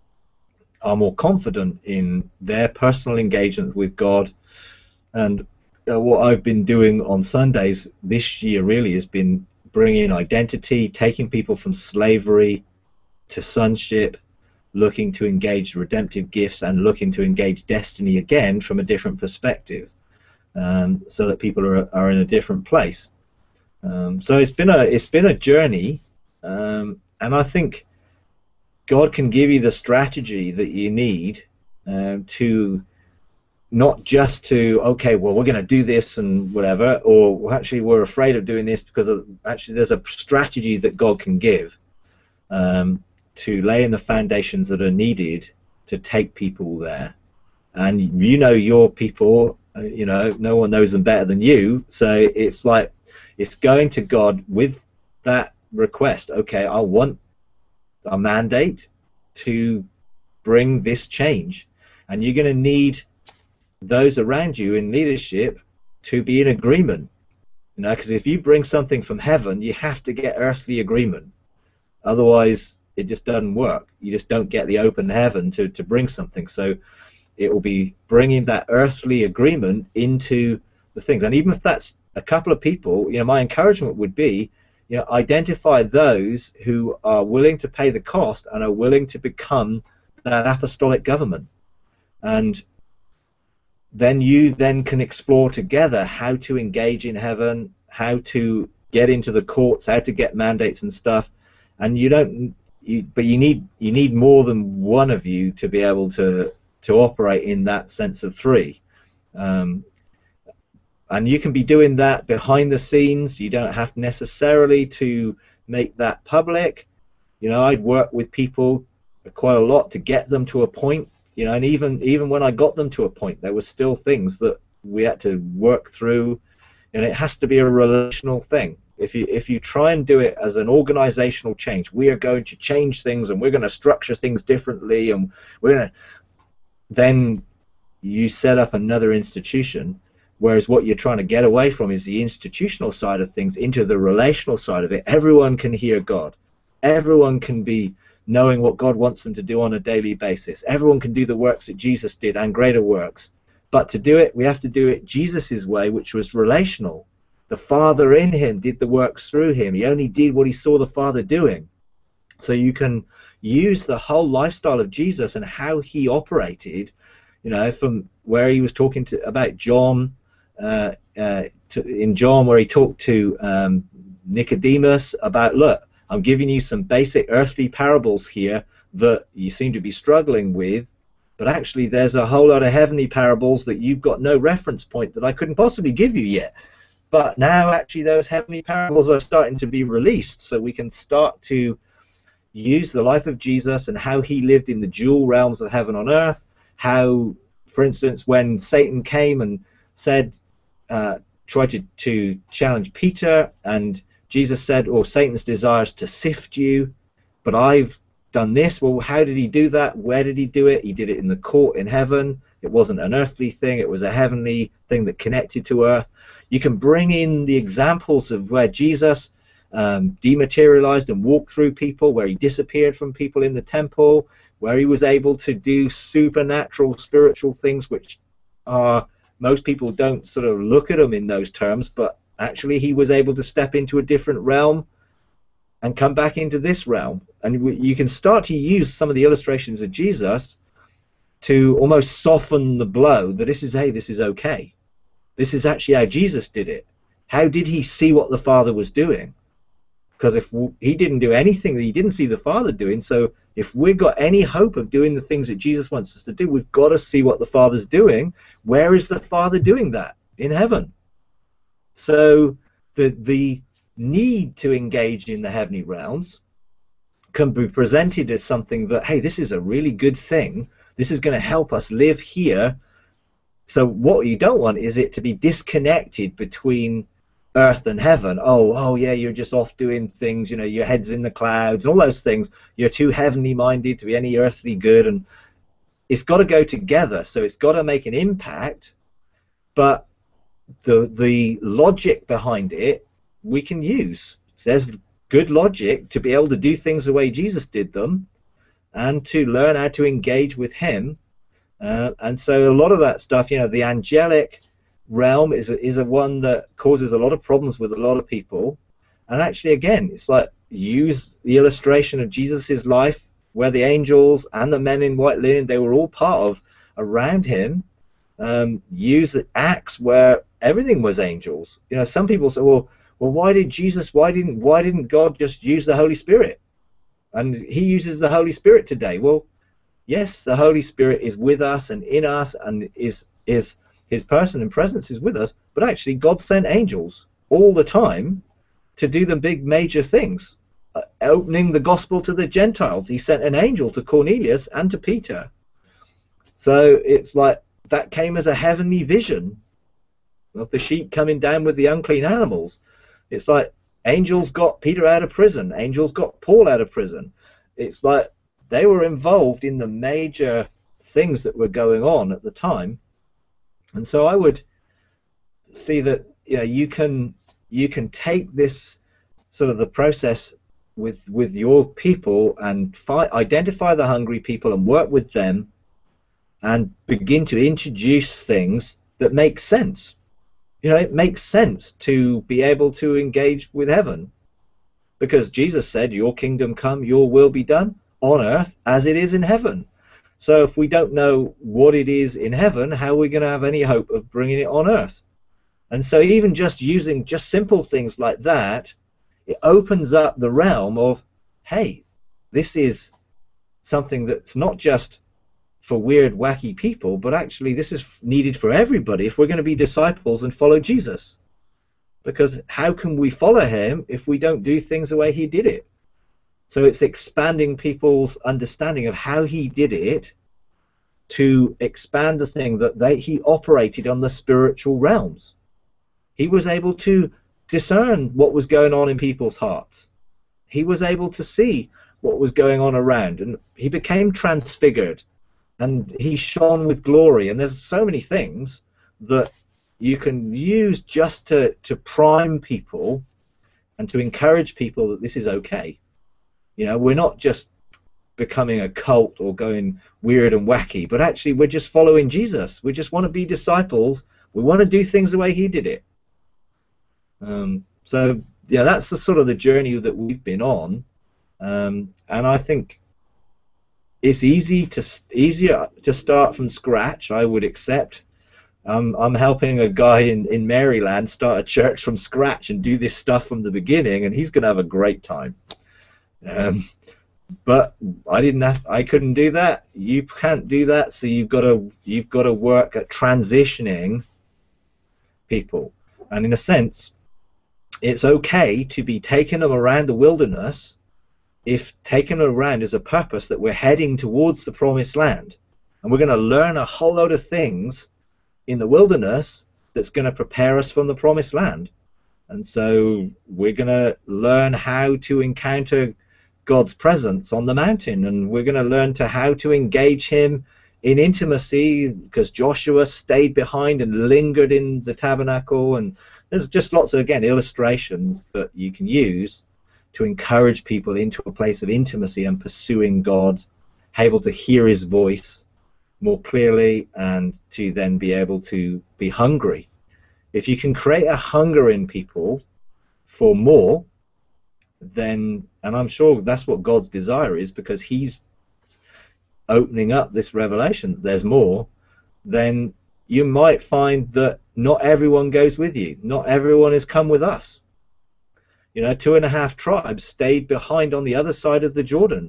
are more confident in their personal engagement with God. And uh, what I've been doing on Sundays this year really has been bringing identity, taking people from slavery to sonship, looking to engage redemptive gifts, and looking to engage destiny again from a different perspective, um, so that people are, are in a different place. Um, so it's been a it's been a journey, um, and I think God can give you the strategy that you need uh, to not just to, okay, well, we're going to do this and whatever, or well, actually we're afraid of doing this because of, actually there's a strategy that God can give um, to lay in the foundations that are needed to take people there. And you know your people, you know, no one knows them better than you, so it's like, it's going to God with that request. Okay, I want a mandate to bring this change, and you're going to need those around you in leadership to be in agreement, you know, because if you bring something from heaven, you have to get earthly agreement. Otherwise, it just doesn't work. You just don't get the open heaven to to bring something. So it will be bringing that earthly agreement into the things. And even if that's a couple of people, you know, my encouragement would be, you know, identify those who are willing to pay the cost and are willing to become that apostolic government. And then you then can explore together how to engage in heaven, how to get into the courts, how to get mandates and stuff. And you don't, you, but you need you need more than one of you to be able to to operate in that sense of three. Um, and you can be doing that behind the scenes. You don't have necessarily to make that public. You know, I'd work with people quite a lot to get them to a point. You know, and even even when I got them to a point, there were still things that we had to work through, and it has to be a relational thing. If you if you try and do it as an organizational change, we are going to change things and we're going to structure things differently, and we're going to, then you set up another institution. Whereas what you're trying to get away from is the institutional side of things into the relational side of it. Everyone can hear God. Everyone can be knowing what God wants them to do on a daily basis. Everyone can do the works that Jesus did and greater works. But to do it, we have to do it Jesus' way, which was relational. The Father in him did the works through him. He only did what he saw the Father doing. So you can use the whole lifestyle of Jesus and how he operated, you know, from where he was talking to about John, uh, uh, to, in John where he talked to um, Nicodemus about, look, I'm giving you some basic earthly parables here that you seem to be struggling with, but actually there's a whole lot of heavenly parables that you've got no reference point that I couldn't possibly give you yet. But now actually those heavenly parables are starting to be released, so we can start to use the life of Jesus and how he lived in the dual realms of heaven on earth. How, for instance, when Satan came and said, uh, tried to, to challenge Peter, and Jesus said, oh, Satan's desires to sift you, but I've done this. Well, how did he do that? Where did he do it? He did it in the court in heaven. It wasn't an earthly thing. It was a heavenly thing that connected to earth. You can bring in the examples of where Jesus um, dematerialized and walked through people, where he disappeared from people in the temple, where he was able to do supernatural spiritual things, which are, most people don't sort of look at them in those terms, but actually he was able to step into a different realm and come back into this realm. And you can start to use some of the illustrations of Jesus to almost soften the blow that this is, hey, this is okay. This is actually how Jesus did it. How did he see what the Father was doing? Because if he didn't do anything that he didn't see the Father doing, so if we've got any hope of doing the things that Jesus wants us to do, we've got to see what the Father's doing. Where is the Father doing that? In heaven. So the the need to engage in the heavenly realms can be presented as something that, hey, this is a really good thing. This is going to help us live here. So what you don't want is it to be disconnected between earth and heaven. Oh, oh yeah, you're just off doing things, you know, your head's in the clouds and all those things. You're too heavenly minded to be any earthly good, and it's got to go together. So it's got to make an impact, but the the logic behind it we can use. There's good logic to be able to do things the way Jesus did them, and to learn how to engage with him. Uh, and so a lot of that stuff, you know, the angelic realm is a, is a one that causes a lot of problems with a lot of people. And actually, again, it's like use the illustration of Jesus's life, where the angels and the men in white linen, they were all part of around him. Um, use the Acts where everything was angels. You know, some people say, well, well, why did Jesus? Why didn't why didn't God just use the Holy Spirit? And he uses the Holy Spirit today. Well, yes, the Holy Spirit is with us and in us, and is is his person and presence is with us. But actually, God sent angels all the time to do the big major things, uh, opening the gospel to the Gentiles. He sent an angel to Cornelius and to Peter. So it's like that came as a heavenly vision of the sheep coming down with the unclean animals. It's like angels got Peter out of prison. Angels got Paul out of prison. It's like they were involved in the major things that were going on at the time. And so I would see that, you know, you can you can take this sort of the process with with your people and fi identify the hungry people and work with them and begin to introduce things that make sense. You know, it makes sense to be able to engage with heaven, because Jesus said, your kingdom come, your will be done on earth as it is in heaven. So if we don't know what it is in heaven, how are we going to have any hope of bringing it on earth? And so even just using just simple things like that, it opens up the realm of, hey, this is something that's not just for weird, wacky people, but actually this is needed for everybody if we're going to be disciples and follow Jesus. Because how can we follow him if we don't do things the way he did it? So it's expanding people's understanding of how he did it to expand the thing that they, he operated on the spiritual realms. He was able to discern what was going on in people's hearts. He was able to see what was going on around, and he became transfigured, and he shone with glory. And there's so many things that you can use just to, to prime people and to encourage people that this is okay. You know, we're not just becoming a cult or going weird and wacky, but actually we're just following Jesus. We just want to be disciples. We want to do things the way he did it. Um, so, yeah, that's the sort of the journey that we've been on. Um, and I think it's easy to easier to start from scratch, I would accept. Um, I'm helping a guy in, in Maryland start a church from scratch and do this stuff from the beginning, and he's going to have a great time. Um, but I didn't have, I couldn't do that. You can't do that, so you've got to you've got to work at transitioning people. And in a sense, it's okay to be taking them around the wilderness if taking them around is a purpose that we're heading towards the promised land, and we're going to learn a whole load of things in the wilderness that's going to prepare us from the promised land. And so we're going to learn how to encounter God's presence on the mountain, and we're going to learn to how to engage him in intimacy, because Joshua stayed behind and lingered in the tabernacle. And there's just lots of, again, illustrations that you can use to encourage people into a place of intimacy and pursuing God, able to hear his voice more clearly, and to then be able to be hungry. If you can create a hunger in people for more, then, and I'm sure that's what God's desire is, because he's opening up this revelation, there's more, then you might find that not everyone goes with you. Not everyone has come with us. You know, two and a half tribes stayed behind on the other side of the Jordan,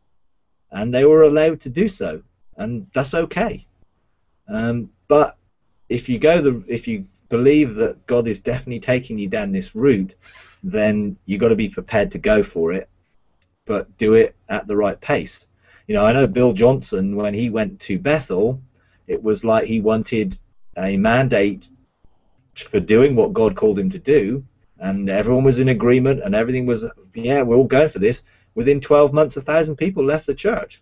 and they were allowed to do so, and that's okay. Um, but if you go the, if you believe that God is definitely taking you down this route, then you got to be prepared to go for it, but do it at the right pace. You know, I know Bill Johnson, when he went to Bethel, it was like he wanted a mandate for doing what God called him to do, and everyone was in agreement, and everything was, yeah, we're all going for this. Within twelve months, a thousand people left the church.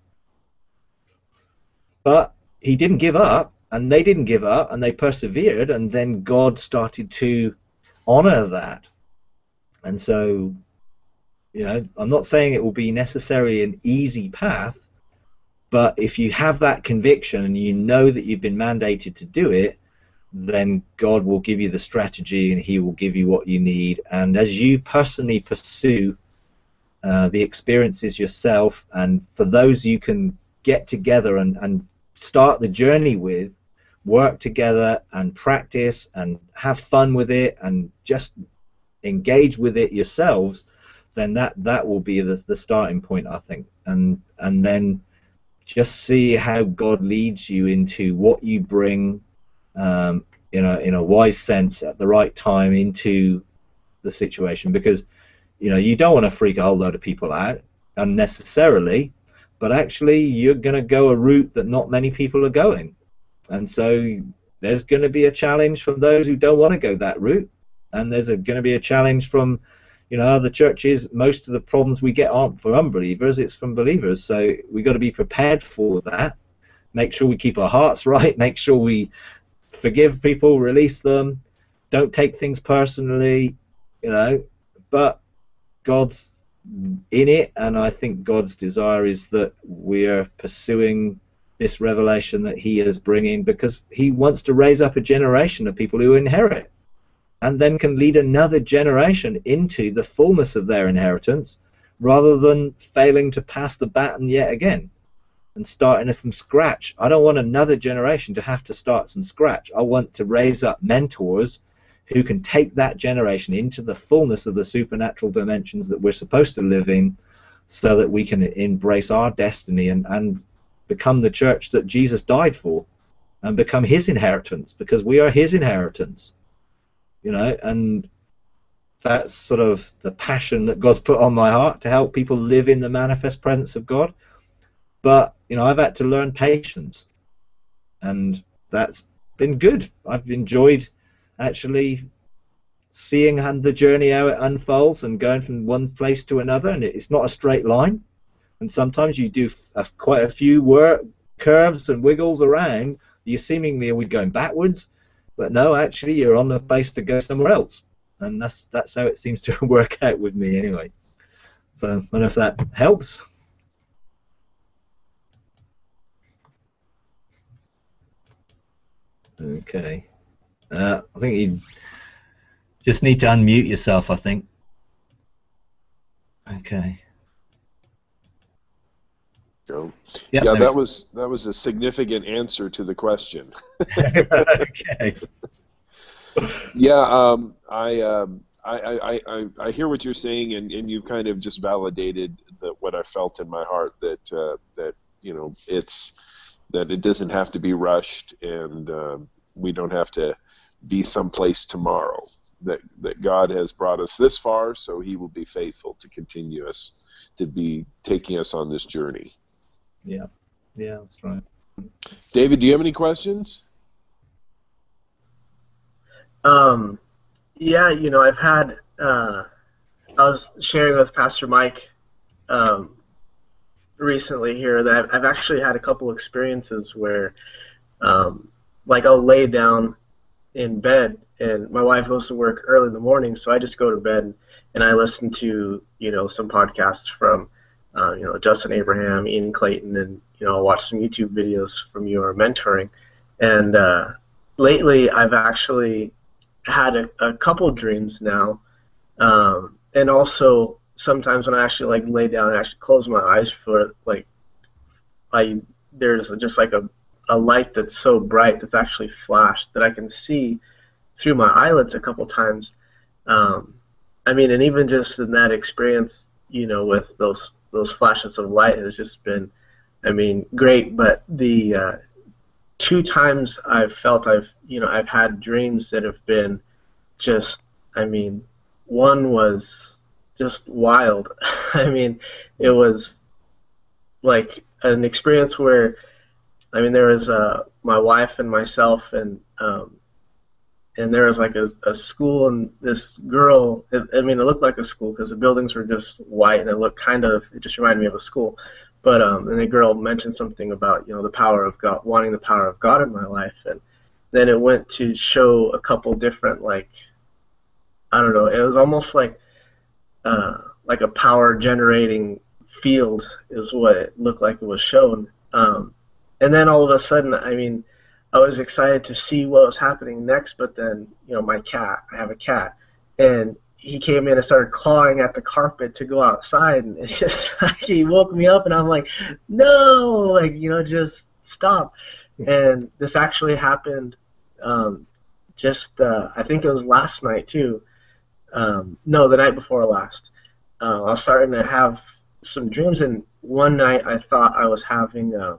But he didn't give up, and they didn't give up, and they persevered, and then God started to honor that. And so, you know, I'm not saying it will be necessarily an easy path, but if you have that conviction and you know that you've been mandated to do it, then God will give you the strategy, and he will give you what you need. And as you personally pursue uh, the experiences yourself, and for those you can get together and, and start the journey with, work together and practice and have fun with it and just engage with it yourselves, then that that will be the, the starting point, I think. And and then just see how God leads you into what you bring um, in a in a wise sense at the right time into the situation, because you know you don't want to freak a whole load of people out unnecessarily, but actually you're going to go a route that not many people are going, and so there's going to be a challenge from those who don't want to go that route, and there's going to be a challenge from you know other churches. Most of the problems we get aren't from unbelievers, it's from believers, so we've got to be prepared for that. Make sure we keep our hearts right, make sure we forgive people, release them, don't take things personally, you know, but God's in it, and I think God's desire is that we're pursuing this revelation that he is bringing, because he wants to raise up a generation of people who inherit and then can lead another generation into the fullness of their inheritance, rather than failing to pass the baton yet again and starting it from scratch. I don't want another generation to have to start from scratch. I want to raise up mentors who can take that generation into the fullness of the supernatural dimensions that we're supposed to live in, so that we can embrace our destiny and, and become the church that Jesus died for, and become his inheritance, because we are his inheritance. You know, and that's sort of the passion that God's put on my heart, to help people live in the manifest presence of God. But, you know, I've had to learn patience, and that's been good. I've enjoyed actually seeing the journey, how it unfolds, and going from one place to another, and it's not a straight line, and sometimes you do a, quite a few work, curves and wiggles around. You seemingly are we going backwards, but no, actually you're on a place to go somewhere else, and that's that's how it seems to work out with me anyway. So I don't know if that helps. Okay. Uh, I think you just need to unmute yourself, I think. Okay. Go. Yep, yeah, that was that was a significant answer to the question. Okay. Yeah, um, I, um, I, I, I, I hear what you're saying, and, and you kind of just validated the, what I felt in my heart, that uh, that you know it's that it doesn't have to be rushed, and uh, we don't have to be someplace tomorrow. That that God has brought us this far, so he will be faithful to continue us, to be taking us on this journey. Yeah, yeah, that's right. David, do you have any questions? Um, yeah, you know, I've had, uh, I was sharing with Pastor Mike um, recently here that I've, I've actually had a couple experiences where, um, like, I'll lay down in bed, and my wife goes to work early in the morning, so I just go to bed and I listen to, you know, some podcasts from, uh, you know, Justin Abraham, Ian Clayton, and, you know, I'll watch some YouTube videos from your mentoring. And uh, lately I've actually had a, a couple dreams now, um, and also sometimes when I actually like lay down and actually close my eyes for like, I there's just like a, a light that's so bright that's actually flashed that I can see through my eyelids a couple times. Um, I mean, and even just in that experience, you know, with those those flashes of light has just been, I mean, great. But the uh, two times I've felt I've, you know, I've had dreams that have been just, I mean, one was just wild. I mean, it was like an experience where, I mean, there was uh, my wife and myself, and um, and there was like a, a school, and this girl, it, I mean, it looked like a school because the buildings were just white, and it looked kind of, it just reminded me of a school. But um, and the girl mentioned something about, you know, the power of God, wanting the power of God in my life, and then it went to show a couple different, like, I don't know, it was almost like uh, like a power generating field is what it looked like it was shown. Um, and then all of a sudden, I mean, I was excited to see what was happening next, but then, you know, my cat, I have a cat, and he came in and started clawing at the carpet to go outside, and it's just like he woke me up, and I'm like, no, like, you know, just stop. And this actually happened um, just, uh, I think it was last night too. Um, no, the night before last. Uh, I was starting to have some dreams, and one night I thought I was having, um,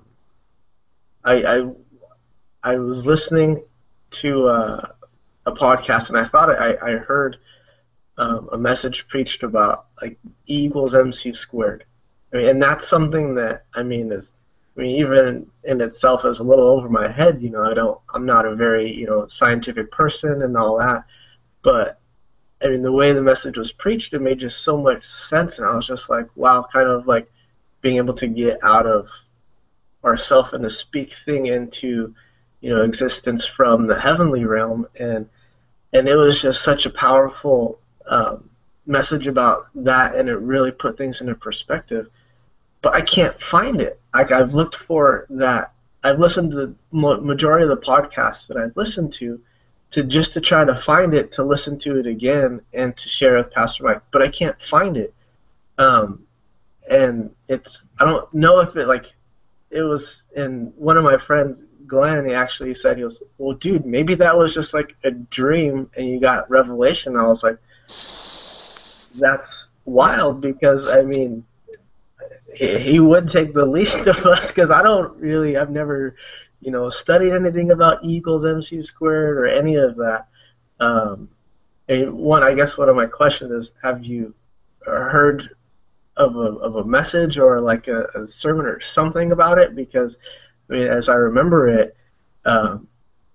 I, I I was listening to uh, a podcast, and I thought I, I heard um, a message preached about like E equals M C squared. I mean, and that's something that, I mean, is, I mean, even in itself is a little over my head. You know, I don't, I'm not a very, you know, scientific person and all that, but I mean, the way the message was preached, it made just so much sense, and I was just like, wow, kind of like being able to get out of ourself and to speak thing into, you know, existence from the heavenly realm, and and it was just such a powerful um, message about that, and it really put things into perspective. But I can't find it. Like, I've looked for that. I've listened to the majority of the podcasts that I've listened to, to just to try to find it, to listen to it again, and to share with Pastor Mike. But I can't find it. Um, and it's, I don't know if it, like, it was in one of my friends, Glenn, he actually said, he goes, well, dude, maybe that was just like a dream and you got revelation. And I was like, that's wild, because, I mean, he, he would take the least of us, because I don't really, I've never, you know, studied anything about E equals M C squared or any of that. Um, and one, I guess one of my questions is, have you heard of a, of a message or like a, a sermon or something about it? Because, I mean, as I remember it, um,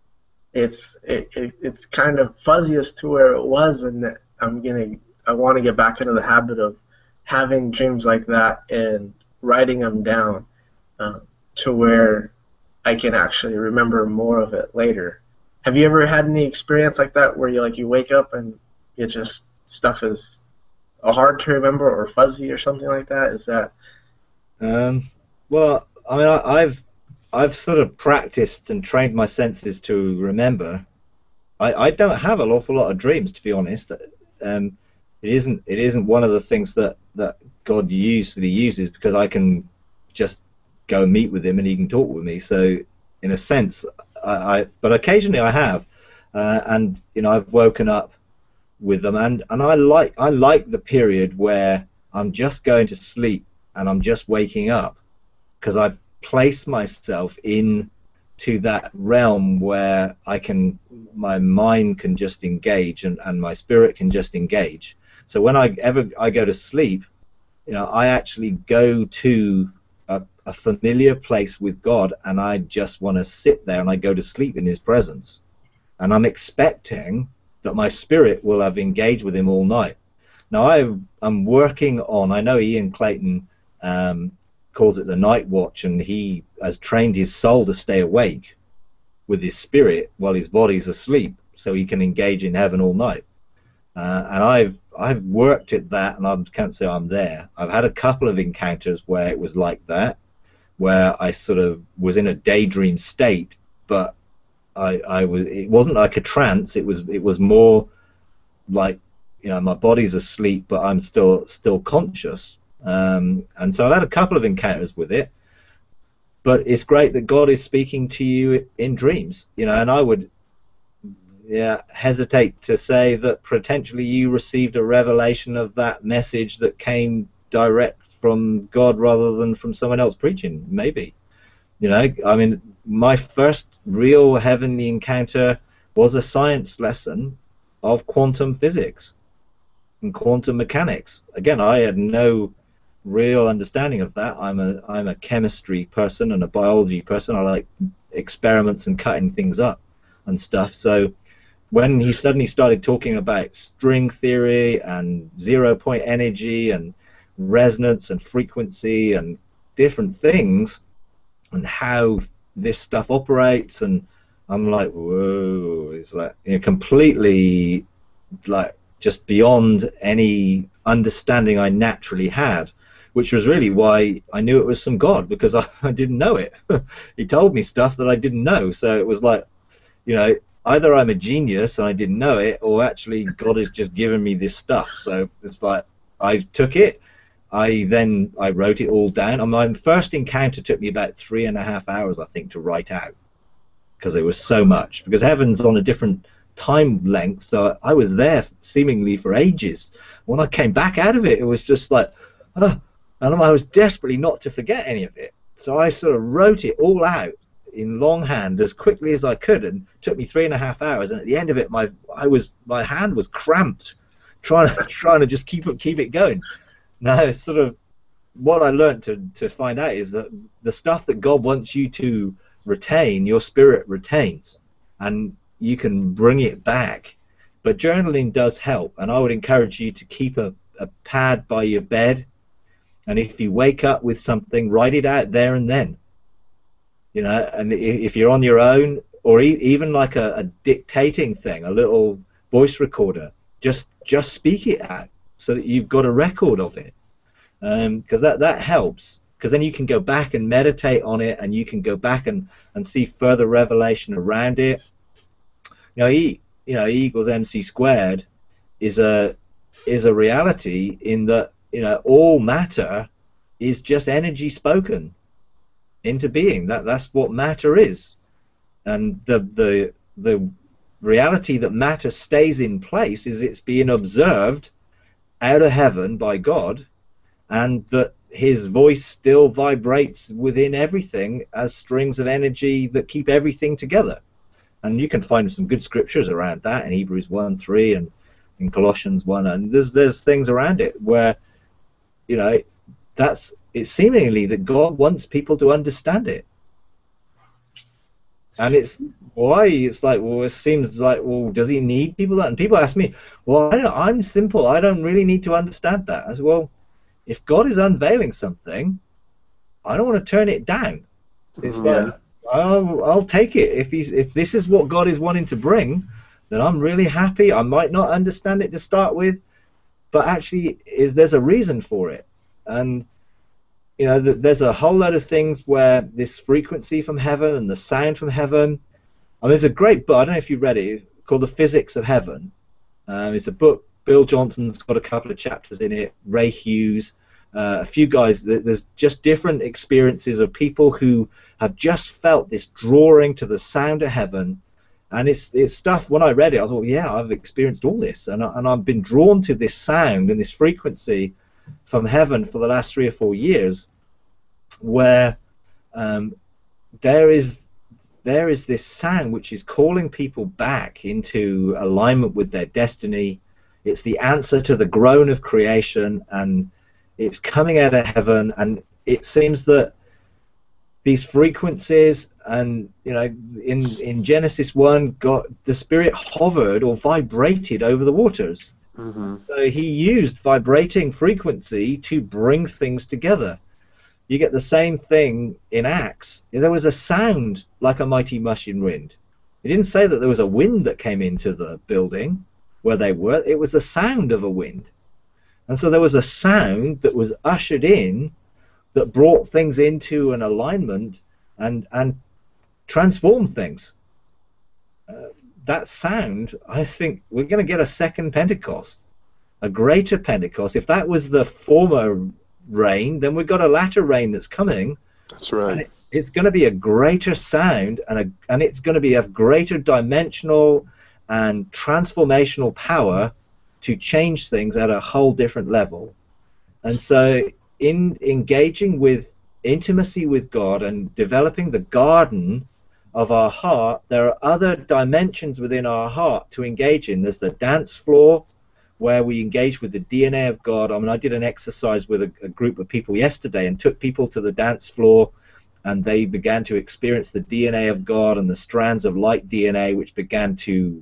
it's it, it, it's kind of fuzzy as to where it was, and I'm gonna I want to get back into the habit of having dreams like that and writing them down uh, to where I can actually remember more of it later. Have you ever had any experience like that where you like you wake up and it just stuff is hard to remember or fuzzy or something like that? Is that? Um, well, I mean, I, I've I've sort of practiced and trained my senses to remember. I, I don't have an awful lot of dreams, to be honest. Um, it isn't it isn't one of the things that, that God usually uses, because I can just go and meet with him and he can talk with me. So in a sense, I, I but occasionally I have, uh, and you know, I've woken up with them, and, and I like I like the period where I'm just going to sleep and I'm just waking up, because I've place myself in to that realm where I can, my mind can just engage, and, and my spirit can just engage. So when I ever I go to sleep, you know, I actually go to a, a familiar place with God, and I just want to sit there, and I go to sleep in his presence, and I'm expecting that my spirit will have engaged with him all night. Now I, I'm working on, I know Ian Clayton um, calls it the night watch, and he has trained his soul to stay awake with his spirit while his body's asleep, so he can engage in heaven all night. Uh, and I've I've worked at that, and I can't say I'm there. I've had a couple of encounters where it was like that, where I sort of was in a daydream state, but I I was it wasn't like a trance. It was it was more like, you know, my body's asleep, but I'm still still conscious. Um, and so I've had a couple of encounters with it, but it's great that God is speaking to you in dreams, you know. And I would, yeah, hesitate to say that potentially you received a revelation of that message that came direct from God rather than from someone else preaching. Maybe, you know, I mean, my first real heavenly encounter was a science lesson of quantum physics and quantum mechanics. Again, I had no real understanding of that. I'm a I'm a chemistry person and a biology person. I like experiments and cutting things up and stuff. So when he suddenly started talking about string theory and zero point energy and resonance and frequency and different things and how this stuff operates, and I'm like, whoa, it's like, you know, completely like just beyond any understanding I naturally had, which was really why I knew it was from God, because I, I didn't know it. He told me stuff that I didn't know, so it was like, you know, either I'm a genius and I didn't know it, or actually God has just given me this stuff. So it's like I took it. I then I wrote it all down. And my first encounter took me about three and a half hours, I think, to write out, because it was so much. Because heaven's on a different time length, so I was there seemingly for ages. When I came back out of it, it was just like, oh, and I was desperately not to forget any of it. So I sort of wrote it all out in longhand as quickly as I could, and it took me three and a half hours. And at the end of it, my I was my hand was cramped, trying to trying to just keep it keep it going. Now, it's sort of what I learned to to find out is that the stuff that God wants you to retain, your spirit retains, and you can bring it back. But journaling does help, and I would encourage you to keep a, a pad by your bed, and if you wake up with something, write it out there and then. You know, and if you're on your own, or e even like a, a dictating thing, a little voice recorder, just just speak it out so that you've got a record of it, because um, that that helps. Because then you can go back and meditate on it, and you can go back and and see further revelation around it. You know, E you know E equals mc squared is a is a reality in that, you know, all matter is just energy spoken into being. That that's what matter is, and the the the reality that matter stays in place is it's being observed out of heaven by God, and that his voice still vibrates within everything as strings of energy that keep everything together. And you can find some good scriptures around that in Hebrews one three and in Colossians one, and there's there's things around it where, you know, that's it's seemingly that God wants people to understand it. And it's why it's like, well, it seems like, well, does he need people that? And people ask me, well, I don't, I'm simple, I don't really need to understand that. I said, well, if God is unveiling something, I don't want to turn it down. It's yeah. like, I'll, I'll take it. If he's if this is what God is wanting to bring, then I'm really happy. I might not understand it to start with, but actually, is there's a reason for it. And you know, there's a whole lot of things where this frequency from heaven and the sound from heaven. I mean, there's a great book, I don't know if you've read it, called The Physics of Heaven. Um, it's a book, Bill Johnson's got a couple of chapters in it, Ray Hughes, uh, a few guys. There's just different experiences of people who have just felt this drawing to the sound of heaven. And it's, it's stuff, when I read it, I thought, yeah, I've experienced all this. And, I, and I've been drawn to this sound and this frequency from heaven for the last three or four years, where um, there is there is this sound which is calling people back into alignment with their destiny. It's the answer to the groan of creation, and it's coming out of heaven. And it seems that these frequencies, and you know, in in Genesis one, God, the Spirit hovered or vibrated over the waters. Mm-hmm. So he used vibrating frequency to bring things together. You get the same thing in Acts. There was a sound like a mighty rushing wind. It didn't say that there was a wind that came into the building where they were. It was the sound of a wind. And so there was a sound that was ushered in that brought things into an alignment and, and transformed things. Uh, that sound, I think we're going to get a second Pentecost, a greater Pentecost. If that was the former rain, then we've got a latter rain that's coming. That's right. And it, it's going to be a greater sound, and a, and it's going to be of greater dimensional and transformational power to change things at a whole different level. And so in engaging with intimacy with God and developing the garden of our heart, there are other dimensions within our heart to engage in. There's the dance floor, where we engage with the D N A of God. I mean, I did an exercise with a, a group of people yesterday and took people to the dance floor, and they began to experience the D N A of God and the strands of light D N A, which began to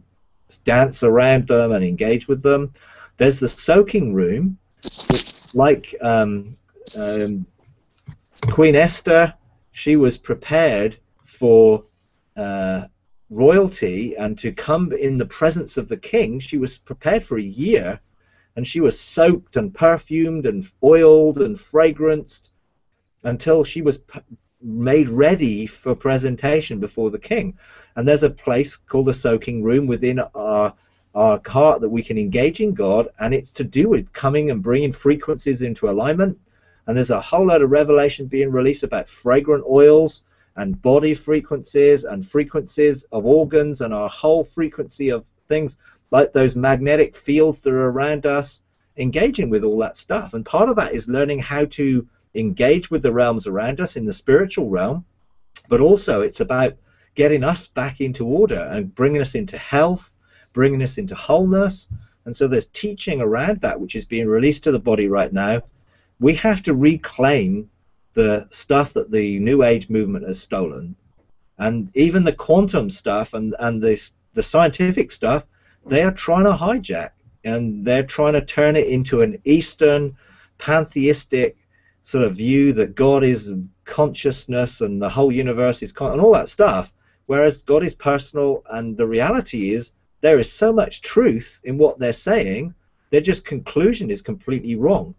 dance around them and engage with them. There's the soaking room, which, like um, um, Queen Esther, she was prepared for uh, royalty and to come in the presence of the king. She was prepared for a year, and she was soaked and perfumed and oiled and fragranced until she was p made ready for presentation before the king. And there's a place called the soaking room within our our heart that we can engage in God, and it's to do with coming and bringing frequencies into alignment. And there's a whole lot of revelation being released about fragrant oils and body frequencies and frequencies of organs and our whole frequency of things, like those magnetic fields that are around us, engaging with all that stuff. And part of that is learning how to engage with the realms around us in the spiritual realm, but also it's about getting us back into order and bringing us into health, bringing us into wholeness. And so there's teaching around that which is being released to the body right now. We have to reclaim the stuff that the New Age movement has stolen, and even the quantum stuff and and the the scientific stuff they are trying to hijack, and they're trying to turn it into an Eastern pantheistic sort of view that God is consciousness and the whole universe is con and all that stuff, whereas God is personal. And the reality is there is so much truth in what they're saying, their just conclusion is completely wrong.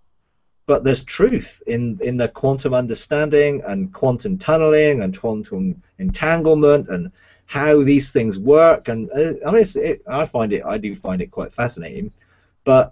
But there's truth in, in the quantum understanding and quantum tunneling and quantum entanglement and how these things work. And uh, I mean, it's, it, I find it, I do find it quite fascinating. But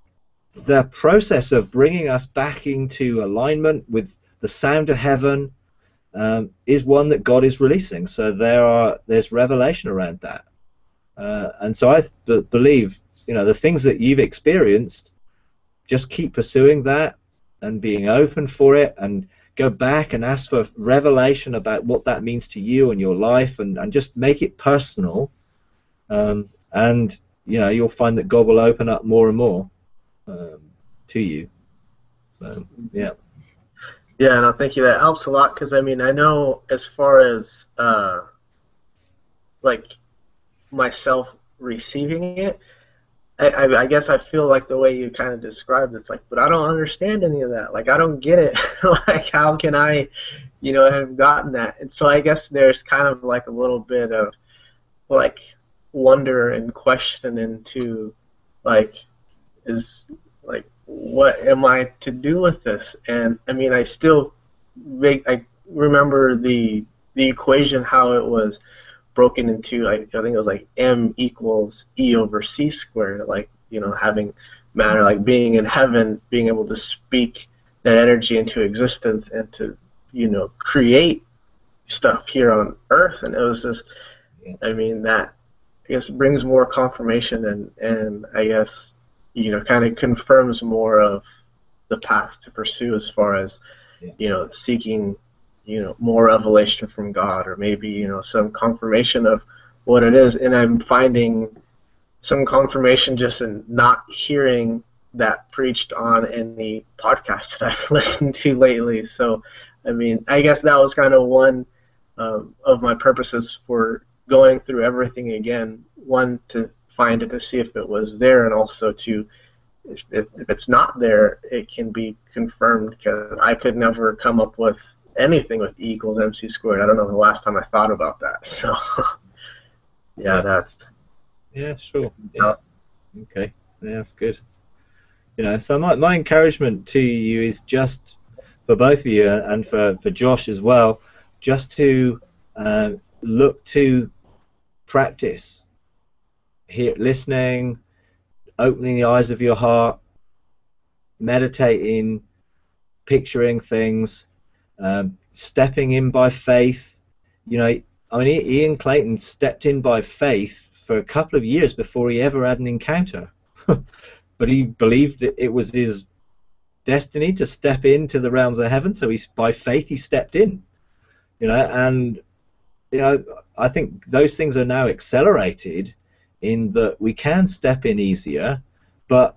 the process of bringing us back into alignment with the sound of heaven um, is one that God is releasing. So there are there's revelation around that. Uh, and so I b believe, you know, the things that you've experienced, just keep pursuing that and being open for it, and go back and ask for revelation about what that means to you and your life, and, and just make it personal. Um, and, you know, you'll find that God will open up more and more um, to you. So, yeah. Yeah, no, thank you. That helps a lot, because, I mean, I know as far as, uh, like, myself receiving it, I, I, I guess I feel like the way you kind of described it's like, but I don't understand any of that. Like, I don't get it. Like, how can I, you know, have gotten that? And so I guess there's kind of like a little bit of, like, wonder and question into, like, is, like, what am I to do with this? And, I mean, I still, I remember the, the equation, how it was broken into, I, I think it was like M equals E over C squared, like, you know, having matter, like being in heaven, being able to speak that energy into existence and to, you know, create stuff here on Earth. And it was just, I mean, that, I guess, brings more confirmation and, and I guess, you know, kind of confirms more of the path to pursue as far as, yeah. you know, seeking, you know, more revelation from God, or maybe, you know, some confirmation of what it is. And I'm finding some confirmation just in not hearing that preached on any podcast that I've listened to lately. So, I mean, I guess that was kind of one um, of my purposes for going through everything again. One, to find it, to see if it was there, and also to, if, if it's not there, it can be confirmed, because I could never come up with anything with E equals mc squared. I don't know the last time I thought about that. So, yeah, that's... Yeah, sure. Yeah. Okay. Yeah, that's good. You know, so my, my encouragement to you is just, for both of you and for, for Josh as well, just to uh, look to practice, hear, listening, opening the eyes of your heart, meditating, picturing things, Um, stepping in by faith. You know, I mean, Ian Clayton stepped in by faith for a couple of years before he ever had an encounter. But he believed that it was his destiny to step into the realms of heaven, so he's, by faith he stepped in. You know, and you know, I think those things are now accelerated in that we can step in easier. But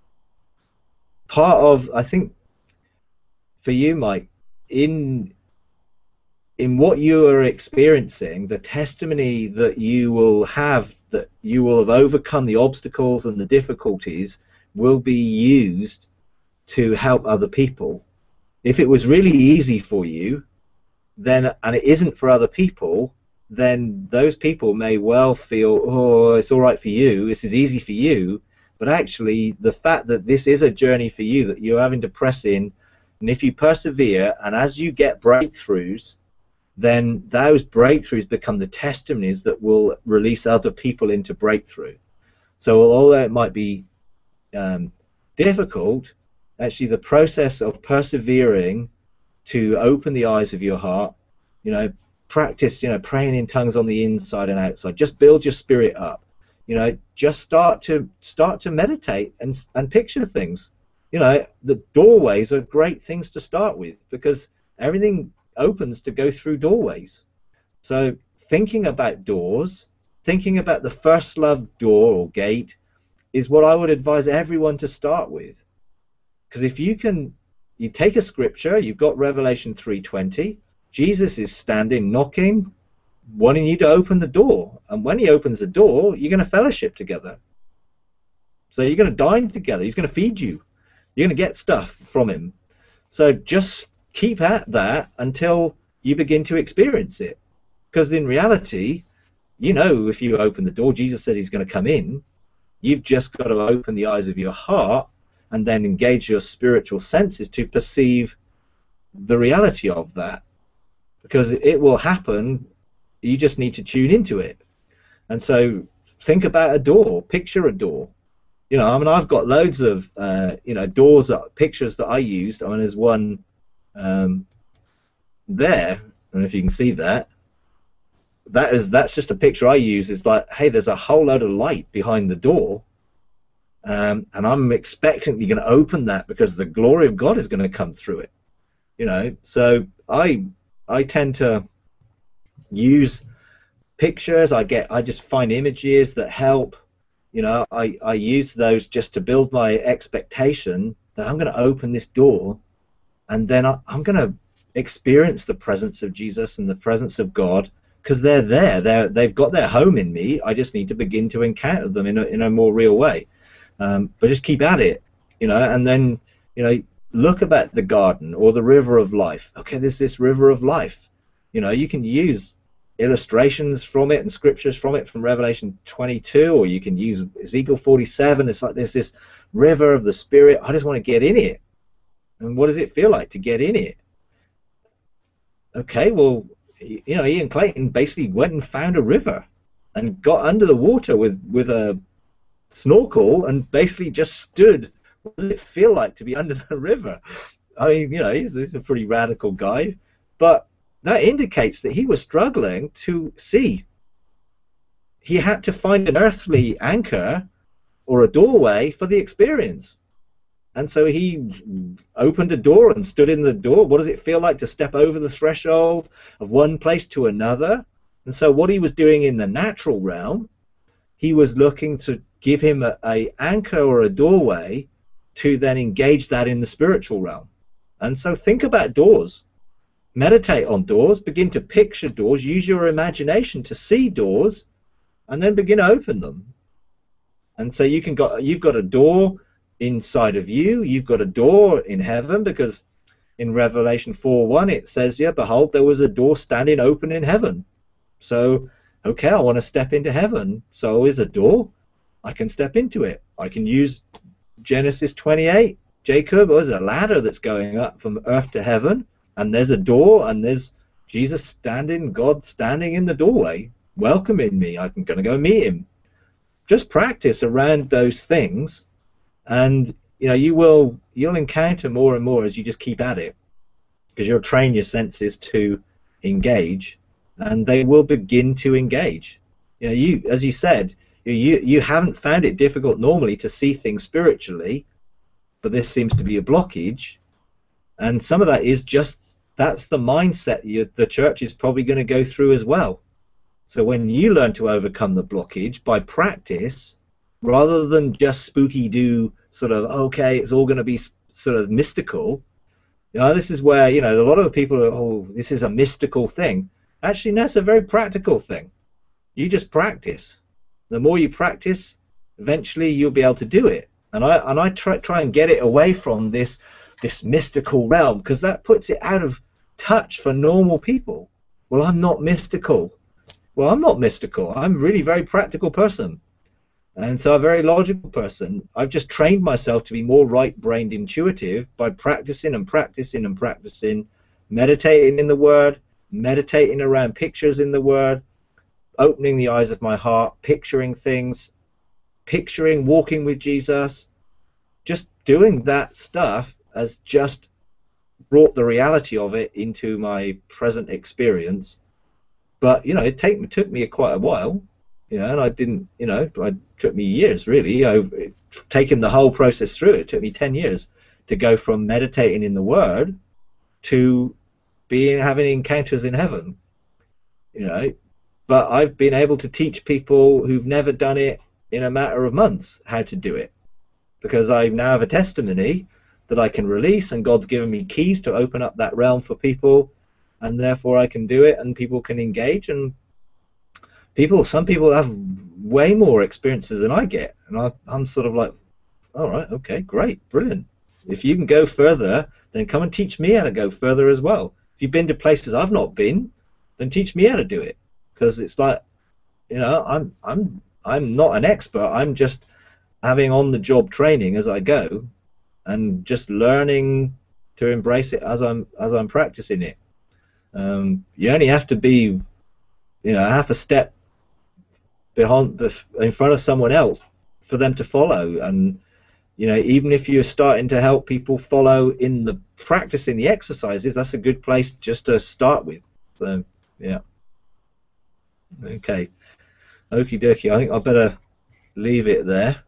part of, I think, for you, Mike, in in what you are experiencing, the testimony that you will have that you will have overcome the obstacles and the difficulties will be used to help other people. If it was really easy for you, then, and it isn't for other people, then those people may well feel, oh, it's all right for you, this is easy for you, but actually the fact that this is a journey for you that you're having to press in, and if you persevere, and as you get breakthroughs, then those breakthroughs become the testimonies that will release other people into breakthrough. So although it might be um, difficult, actually the process of persevering to open the eyes of your heart, you know, practice, you know, praying in tongues on the inside and outside, just build your spirit up, you know, just start to start to meditate and and picture things. You know, the doorways are great things to start with because everything opens to go through doorways. So thinking about doors, thinking about the first love door or gate is what I would advise everyone to start with. Because if you can, you take a scripture, you've got Revelation three twenty, Jesus is standing, knocking, wanting you to open the door. And when he opens the door, you're going to fellowship together. So you're going to dine together. He's going to feed you. You're going to get stuff from him. So just keep at that until you begin to experience it. Because in reality, you know, if you open the door, Jesus said he's going to come in. You've just got to open the eyes of your heart and then engage your spiritual senses to perceive the reality of that. Because it will happen, you just need to tune into it. And so think about a door, picture a door. You know, I mean, I've got loads of, uh, you know, doors, pictures that I used. I mean, there's one um, there, I don't know if you can see that. That is, that's just a picture I use. It's like, hey, there's a whole load of light behind the door. Um, and I'm expectantly going to open that because the glory of God is going to come through it. You know, so I... I tend to use pictures. I get, I just find images that help. You know, I, I use those just to build my expectation that I'm going to open this door, and then I, I'm going to experience the presence of Jesus and the presence of God because they're there. They're they've got their home in me. I just need to begin to encounter them in a in a more real way. Um, but just keep at it, you know, and then you know. Look about the garden or the river of life. Okay, there's this river of life. You know, you can use illustrations from it and scriptures from it from Revelation twenty-two, or you can use Ezekiel forty-seven. It's like there's this river of the Spirit. I just want to get in it. And what does it feel like to get in it? Okay, well, you know, Ian Clayton basically went and found a river and got under the water with, with a snorkel and basically just stood. What does it feel like to be under the river? I mean, you know, he's, he's a pretty radical guy, but that indicates that he was struggling to see. He had to find an earthly anchor or a doorway for the experience. And so he opened a door and stood in the door. What does it feel like to step over the threshold of one place to another? And so what he was doing in the natural realm, he was looking to give him a, a anchor or a doorway to then engage that in the spiritual realm. And so think about doors. Meditate on doors. Begin to picture doors. Use your imagination to see doors, and then begin to open them. And so you can got you've got a door inside of you. You've got a door in heaven, because in Revelation four one it says, "Yeah, behold, there was a door standing open in heaven." So, okay, I want to step into heaven. So is a door. I can step into it. I can use Genesis twenty-eight, Jacob, there's a ladder that's going up from earth to heaven, and there's a door, and there's Jesus standing, God standing in the doorway, welcoming me. I'm going to go meet him. Just practice around those things, and you know you will you'll encounter more and more as you just keep at it, because you'll train your senses to engage, and they will begin to engage. You know, you as you said. You, you haven't found it difficult normally to see things spiritually, but this seems to be a blockage. And some of that is just, that's the mindset you, the church is probably going to go through as well. So when you learn to overcome the blockage by practice, rather than just spooky-doo sort of, okay, it's all going to be sort of mystical, you know, this is where, you know, a lot of the people are, oh, this is a mystical thing. Actually, no, it's a very practical thing. You just practice. The more you practice, eventually you'll be able to do it. And I and I try try and get it away from this this mystical realm, because that puts it out of touch for normal people. Well, I'm not mystical. Well, I'm not mystical. I'm really a very practical person. And so a very logical person. I've just trained myself to be more right-brained intuitive by practicing and practicing and practicing, meditating in the Word, meditating around pictures in the Word, opening the eyes of my heart, picturing things, picturing walking with Jesus. Just doing that stuff has just brought the reality of it into my present experience. But, you know, it take, took me quite a while. You know, and I didn't, you know, it took me years, really. I've taken the whole process through. It took me ten years to go from meditating in the Word to being having encounters in heaven, you know. But I've been able to teach people who've never done it in a matter of months how to do it, because I now have a testimony that I can release, and God's given me keys to open up that realm for people, and therefore I can do it, and people can engage. And People, some people have way more experiences than I get, and I, I'm sort of like, all right, okay, great, brilliant. If you can go further, then come and teach me how to go further as well. If you've been to places I've not been, then teach me how to do it, because it's like, you know, I'm, I'm, I'm not an expert. I'm just having on-the-job training as I go, and just learning to embrace it as I'm, as I'm practicing it. Um, you only have to be, you know, half a step behind the, in front of someone else for them to follow. And, you know, even if you're starting to help people follow in the practicing the exercises, that's a good place just to start with. So yeah, okay, okie dokie. I think I better leave it there.